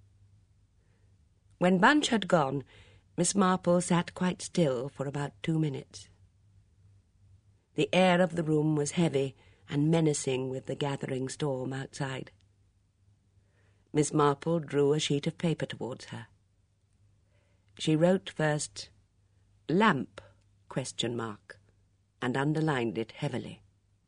When Bunch had gone, Miss Marple sat quite still for about two minutes. The air of the room was heavy and menacing with the gathering storm outside. Miss Marple drew a sheet of paper towards her. She wrote first, "Lamp?" question mark, and underlined it heavily.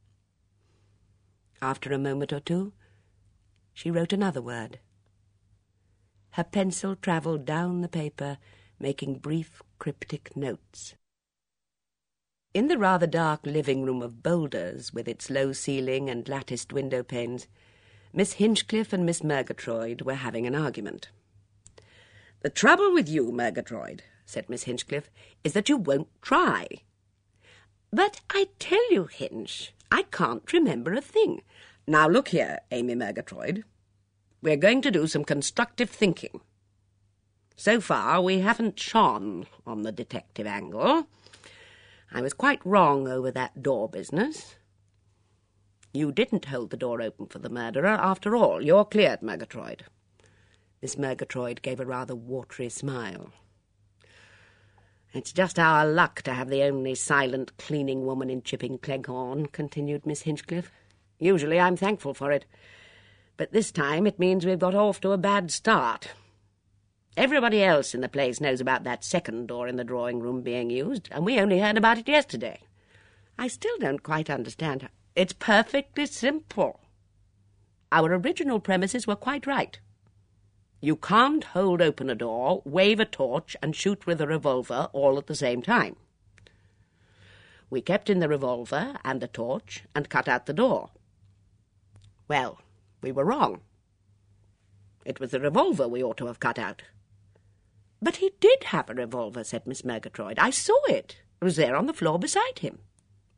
After a moment or two, she wrote another word. Her pencil travelled down the paper, making brief, cryptic notes. In the rather dark living room of Boulders, with its low ceiling and latticed window panes, Miss Hinchcliffe and Miss Murgatroyd were having an argument. "The trouble with you, Murgatroyd," said Miss Hinchcliffe, "is that you won't try." "But I tell you, Hinch, I can't remember a thing. Now look here, Amy Murgatroyd. We're going to do some constructive thinking. So far we haven't shone on the detective angle. I was quite wrong over that door business. You didn't hold the door open for the murderer, after all. You're cleared, Murgatroyd." Miss Murgatroyd gave a rather watery smile. "It's just our luck to have the only silent cleaning woman in Chipping Cleghorn," continued Miss Hinchcliffe. "Usually I'm thankful for it. But this time it means we've got off to a bad start. Everybody else in the place knows about that second door in the drawing-room being used, and we only heard about it yesterday. I still don't quite understand. It's perfectly simple. Our original premises were quite right. You can't hold open a door, wave a torch, and shoot with a revolver all at the same time. We kept in the revolver and the torch and cut out the door. Well, we were wrong. It was the revolver we ought to have cut out." "But he did have a revolver," said Miss Murgatroyd. "I saw it. It was there on the floor beside him.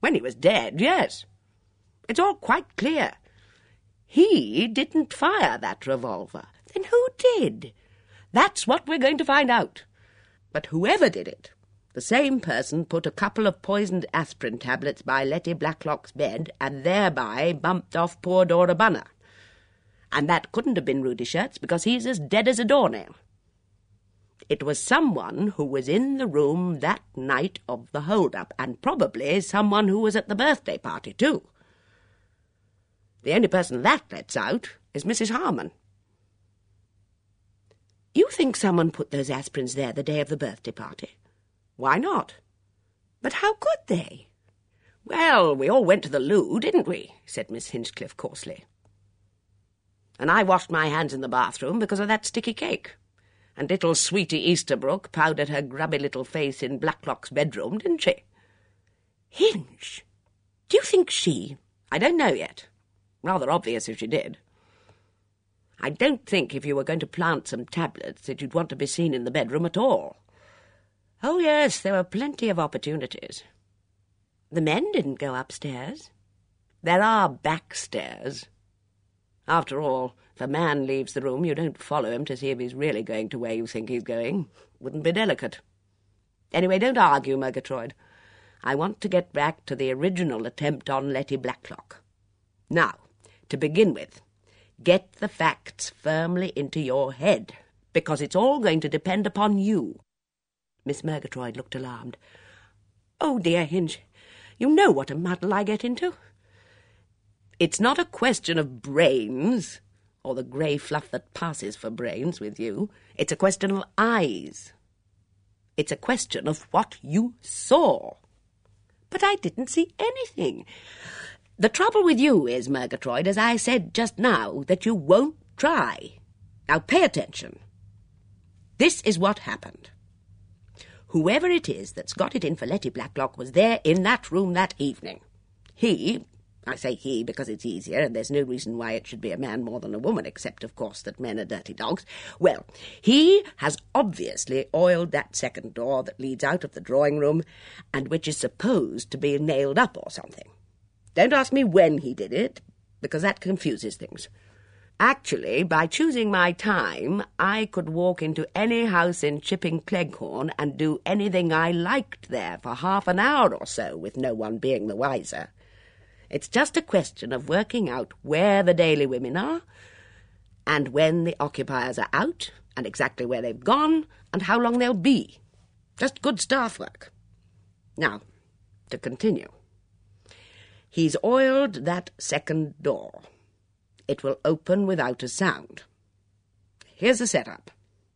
When he was dead, yes. It's all quite clear. He didn't fire that revolver. Then who did? That's what we're going to find out. But whoever did it, the same person put a couple of poisoned aspirin tablets by Letty Blacklock's bed and thereby bumped off poor Dora Bunner. And that couldn't have been Rudy Shirts because he's as dead as a doornail. It was someone who was in the room that night of the hold-up, and probably someone who was at the birthday party too. The only person that lets out is Missus Harmon. You think someone put those aspirins there the day of the birthday party? Why not? But how could they? Well, we all went to the loo, didn't we? Said Miss Hinchcliffe coarsely. And I washed my hands in the bathroom because of that sticky cake. And little Sweetie Easterbrook powdered her grubby little face in Blacklock's bedroom, didn't she? Hinch, do you think she... I don't know yet. Rather obvious if she did. I don't think if you were going to plant some tablets that you'd want to be seen in the bedroom at all. Oh, yes, there were plenty of opportunities. The men didn't go upstairs. There are back stairs. After all, if a man leaves the room, you don't follow him to see if he's really going to where you think he's going. Wouldn't be delicate. Anyway, don't argue, Murgatroyd. I want to get back to the original attempt on Letty Blacklock. Now, to begin with, get the facts firmly into your head, because it's all going to depend upon you. Miss Murgatroyd looked alarmed. Oh, dear, Hinch, you know what a muddle I get into. It's not a question of brains, or the grey fluff that passes for brains with you. It's a question of eyes. It's a question of what you saw. But I didn't see anything. The trouble with you is, Murgatroyd, as I said just now, that you won't try. Now pay attention. This is what happened. Whoever it is that's got it in for Letty Blacklock was there in that room that evening. He, I say he because it's easier, and there's no reason why it should be a man more than a woman, except, of course, that men are dirty dogs. Well, he has obviously oiled that second door that leads out of the drawing-room, and which is supposed to be nailed up or something. Don't ask me when he did it, because that confuses things. Actually, by choosing my time, I could walk into any house in Chipping Cleghorn and do anything I liked there for half an hour or so, with no one being the wiser. It's just a question of working out where the Daily Women are, and when the occupiers are out, and exactly where they've gone, and how long they'll be. Just good staff work. Now, to continue. He's oiled that second door. It will open without a sound. Here's the setup.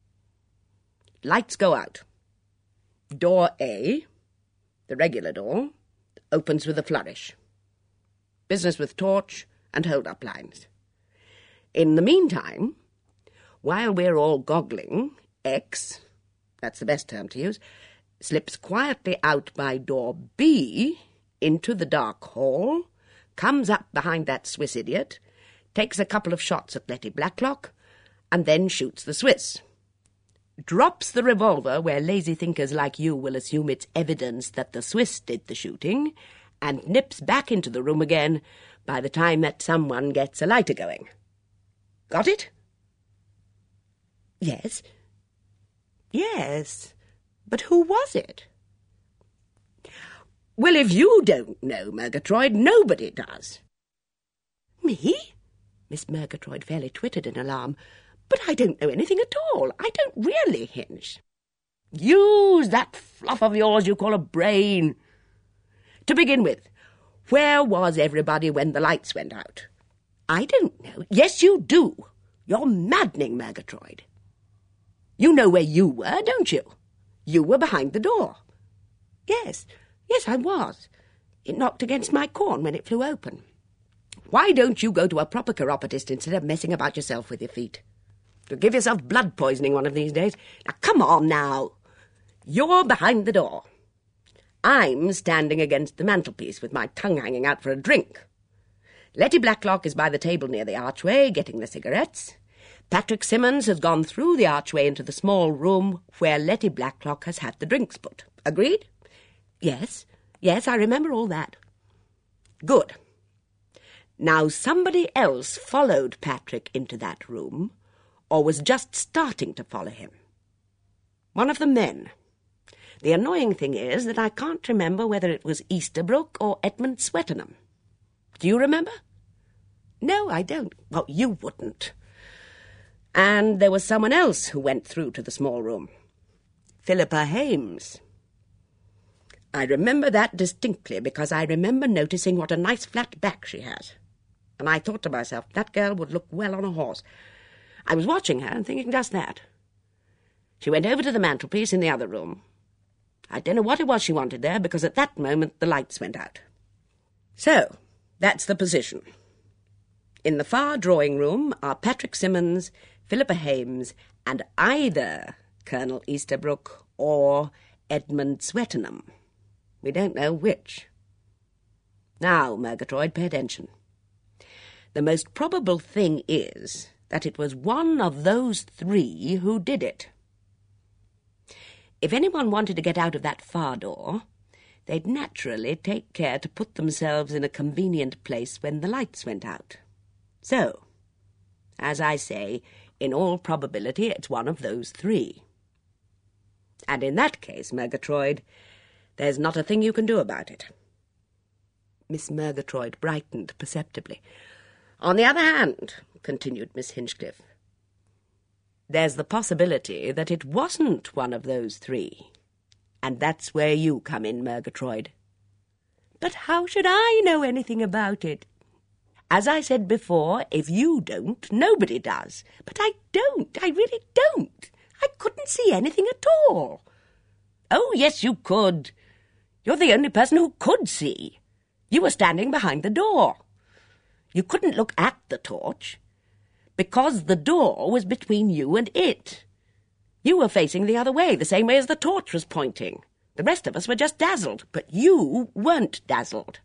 Lights go out. Door A, the regular door, opens with a flourish. Business with torch and hold-up lines. In the meantime, while we're all goggling, X, that's the best term to use, slips quietly out by door B into the dark hall, comes up behind that Swiss idiot, takes a couple of shots at Letty Blacklock, and then shoots the Swiss. Drops the revolver where lazy thinkers like you will assume it's evidence that the Swiss did the shooting, and nips back into the room again by the time that someone gets a lighter going. Got it? Yes. Yes. But who was it? Well, if you don't know, Murgatroyd, nobody does. Me? Miss Murgatroyd fairly twittered in alarm. But I don't know anything at all. I don't really, Hinch. Use that fluff of yours you call a brain. To begin with, where was everybody when the lights went out? I don't know. Yes, you do. You're maddening, Murgatroyd. You know where you were, don't you? You were behind the door. Yes, yes, I was. It knocked against my corn when it flew open. Why don't you go to a proper chiropodist instead of messing about yourself with your feet? You'll give yourself blood poisoning one of these days. Now, come on now. You're behind the door. I'm standing against the mantelpiece with my tongue hanging out for a drink. Letty Blacklock is by the table near the archway, getting the cigarettes. Patrick Simmons has gone through the archway into the small room where Letty Blacklock has had the drinks put. Agreed? Yes, yes, I remember all that. Good. Now somebody else followed Patrick into that room, or was just starting to follow him. One of the men. The annoying thing is that I can't remember whether it was Easterbrook or Edmund Swettenham. Do you remember? No, I don't. Well, you wouldn't. And there was someone else who went through to the small room. Philippa Hames. I remember that distinctly because I remember noticing what a nice flat back she has. And I thought to myself, that girl would look well on a horse. I was watching her and thinking just that. She went over to the mantelpiece in the other room. I don't know what it was she wanted there, because at that moment the lights went out. So, that's the position. In the far drawing-room are Patrick Symonds, Philippa Hames, and either Colonel Easterbrook or Edmund Swettenham. We don't know which. Now, Murgatroyd, pay attention. The most probable thing is that it was one of those three who did it. If anyone wanted to get out of that far door, they'd naturally take care to put themselves in a convenient place when the lights went out. So, as I say, in all probability it's one of those three. And in that case, Murgatroyd, there's not a thing you can do about it. Miss Murgatroyd brightened perceptibly. On the other hand, continued Miss Hinchcliffe, there's the possibility that it wasn't one of those three. And that's where you come in, Murgatroyd. But how should I know anything about it? As I said before, if you don't, nobody does. But I don't. I really don't. I couldn't see anything at all. Oh, yes, you could. You're the only person who could see. You were standing behind the door. You couldn't look at the torch, because the door was between you and it. You were facing the other way, the same way as the torch was pointing. The rest of us were just dazzled, but you weren't dazzled.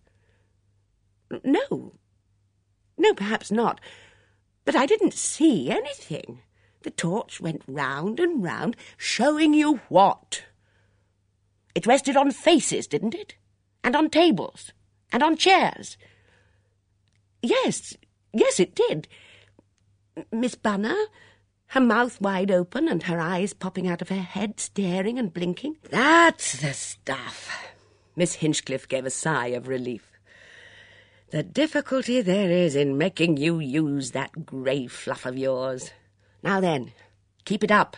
No. No, perhaps not. But I didn't see anything. The torch went round and round, showing you what? It rested on faces, didn't it? And on tables. And on chairs. Yes, yes, it did. Miss Bunner, her mouth wide open and her eyes popping out of her head, staring and blinking. That's the stuff. Miss Hinchcliffe gave a sigh of relief. The difficulty there is in making you use that grey fluff of yours. Now then, keep it up.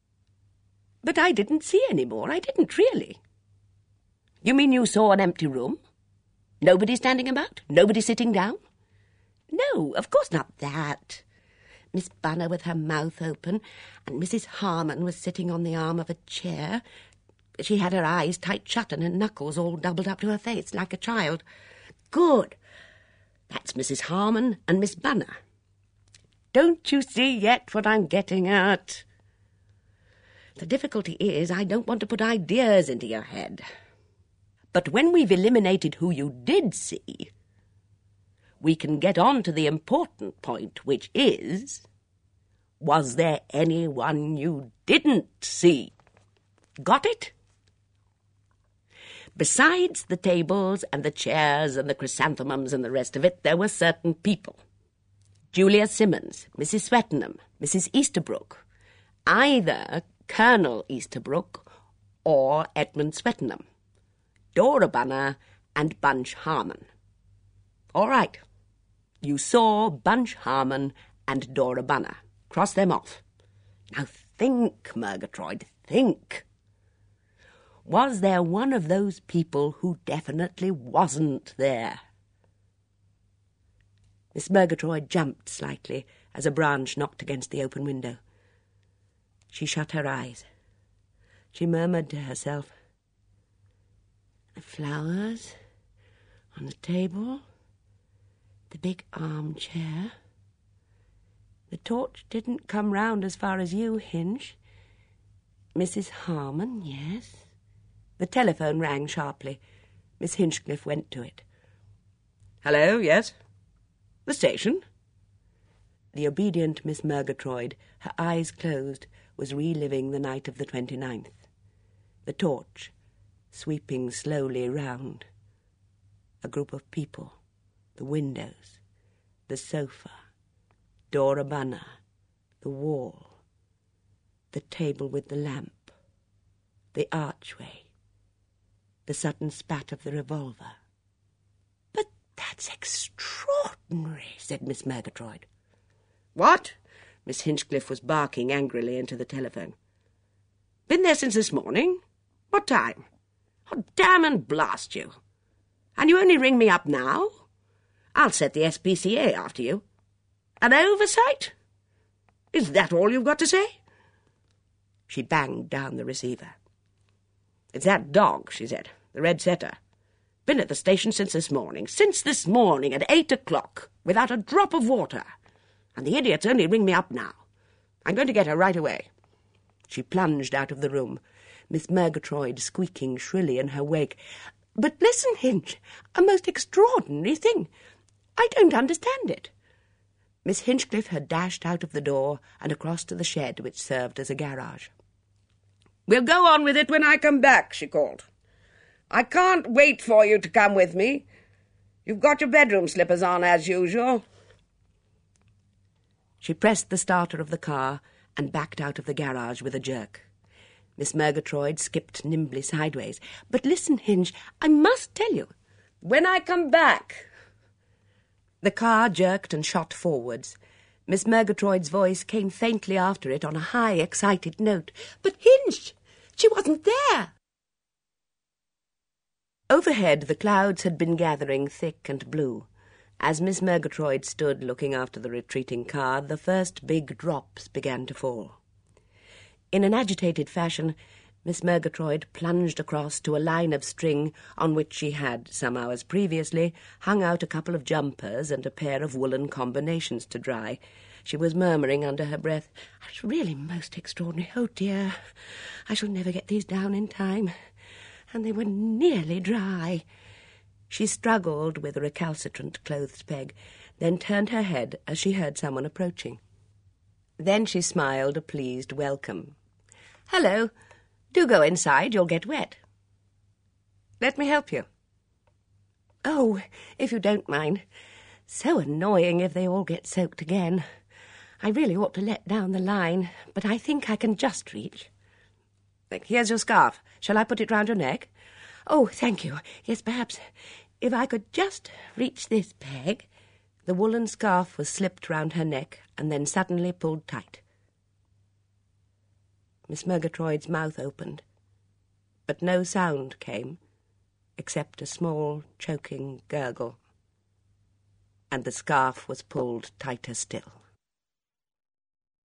But I didn't see any more. I didn't really. You mean you saw an empty room? Nobody standing about? Nobody sitting down? No, of course not that. Miss Bunner with her mouth open, and Missus Harmon was sitting on the arm of a chair. She had her eyes tight shut and her knuckles all doubled up to her face, like a child. Good. That's Missus Harmon and Miss Bunner. Don't you see yet what I'm getting at? The difficulty is I don't want to put ideas into your head. But when we've eliminated who you did see, we can get on to the important point, which is, was there anyone you didn't see? Got it? Besides the tables and the chairs and the chrysanthemums and the rest of it, there were certain people. Julia Symonds, Missus Swettenham, Missus Easterbrook, either Colonel Easterbrook or Edmund Swettenham, Dora Bunner and Bunch Harmon. All right. You saw Bunch Harmon and Dora Bunner. Cross them off. Now think, Murgatroyd, think. Was there one of those people who definitely wasn't there? Miss Murgatroyd jumped slightly as a branch knocked against the open window. She shut her eyes. She murmured to herself, the flowers on the table, the big armchair. The torch didn't come round as far as you, Hinch. Missus Harmon, yes. The telephone rang sharply. Miss Hinchcliffe went to it. Hello, yes? The station? The obedient Miss Murgatroyd, her eyes closed, was reliving the night of the twenty-ninth. The torch, sweeping slowly round. A group of people. the windows, the sofa, Dora Bunner, the wall, the table with the lamp, the archway, the sudden spat of the revolver. "But that's extraordinary," said Miss Murgatroyd. "What?" Miss Hinchcliffe was barking angrily into the telephone. "Been there since this morning? What time? Oh, damn and blast you! And you only ring me up now? I'll set the S P C A after you. An oversight? Is that all you've got to say?" She banged down the receiver. "It's that dog," she said, "the red setter. Been at the station since this morning, since this morning at eight o'clock, without a drop of water. And the idiots only ring me up now. I'm going to get her right away." She plunged out of the room, Miss Murgatroyd squeaking shrilly in her wake. "But listen, Hinch, a most extraordinary thing. I don't understand it." Miss Hinchcliffe had dashed out of the door and across to the shed which served as a garage. "We'll go on with it when I come back," she called. "I can't wait for you to come with me. You've got your bedroom slippers on as usual." She pressed the starter of the car and backed out of the garage with a jerk. Miss Murgatroyd skipped nimbly sideways. "But listen, Hinge, I must tell you." "When I come back." The car jerked and shot forwards. Miss Murgatroyd's voice came faintly after it on a high, excited note. "But Hinge, she wasn't there." Overhead the clouds had been gathering thick and blue. As Miss Murgatroyd stood looking after the retreating car, the first big drops began to fall. In an agitated fashion, Miss Murgatroyd plunged across to a line of string on which she had, some hours previously, hung out a couple of jumpers and a pair of woolen combinations to dry. She was murmuring under her breath, "It's really most extraordinary. Oh, dear, I shall never get these down in time. And they were nearly dry." She struggled with a recalcitrant clothes peg, then turned her head as she heard someone approaching. Then she smiled a pleased welcome. "Hello. Do go inside, you'll get wet." "Let me help you." "Oh, if you don't mind. So annoying if they all get soaked again. I really ought to let down the line, but I think I can just reach." "Here's your scarf. Shall I put it round your neck?" "Oh, thank you. Yes, perhaps. If I could just reach this peg." The woolen scarf was slipped round her neck and then suddenly pulled tight. Miss Murgatroyd's mouth opened, but no sound came, except a small, choking gurgle, and the scarf was pulled tighter still.